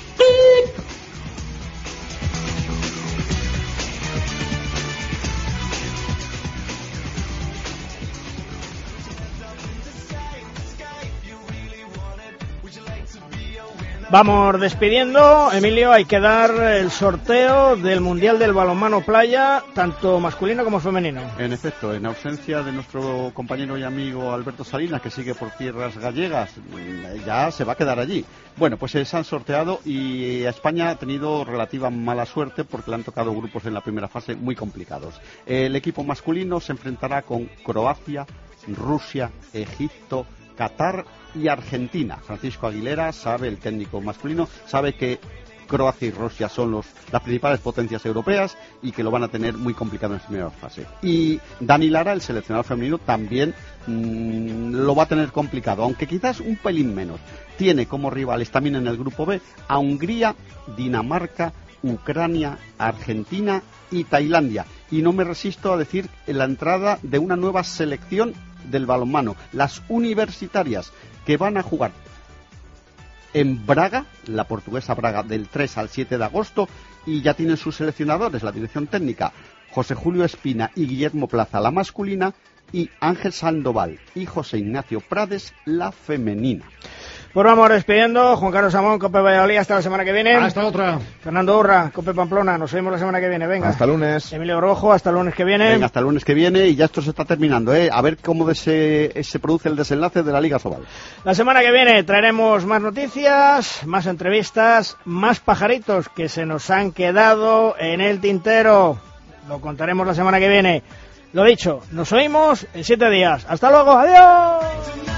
Vamos despidiendo, Emilio, hay que dar el sorteo del Mundial del Balonmano Playa, tanto masculino como femenino. En efecto, en ausencia de nuestro compañero y amigo Alberto Salinas, que sigue por tierras gallegas, ya se va a quedar allí. Bueno, pues se han sorteado y España ha tenido relativa mala suerte porque le han tocado grupos en la primera fase muy complicados. El equipo masculino se enfrentará con Croacia, Rusia, Egipto, Qatar y Argentina. Francisco Aguilera sabe, el técnico masculino, sabe que Croacia y Rusia son los, las principales potencias europeas y que lo van a tener muy complicado en la primera fase. Y Dani Lara, el seleccionador femenino, también mmm, lo va a tener complicado, aunque quizás un pelín menos. Tiene como rivales también en el grupo B a Hungría, Dinamarca, Ucrania, Argentina y Tailandia. Y no me resisto a decir la entrada de una nueva selección del balonmano, las universitarias, que van a jugar en Braga, la portuguesa Braga, del tres al siete de agosto, y ya tienen sus seleccionadores, la dirección técnica, José Julio Espina y Guillermo Plaza, la masculina, y Ángel Sandoval y José Ignacio Prades, la femenina. Pues vamos despidiendo. Juan Carlos Amón, Cope Valladolid, hasta la semana que viene. Hasta otra. Fernando Urra, Cope Pamplona, nos vemos la semana que viene. Venga. Hasta lunes. Emilio Rojo, hasta el lunes que viene. Venga, hasta el lunes que viene, y ya esto se está terminando, ¿eh? A ver cómo de se, se produce el desenlace de la Liga Sobal. La semana que viene traeremos más noticias, más entrevistas, más pajaritos que se nos han quedado en el tintero. Lo contaremos la semana que viene. Lo dicho, nos oímos en siete días. Hasta luego, adiós.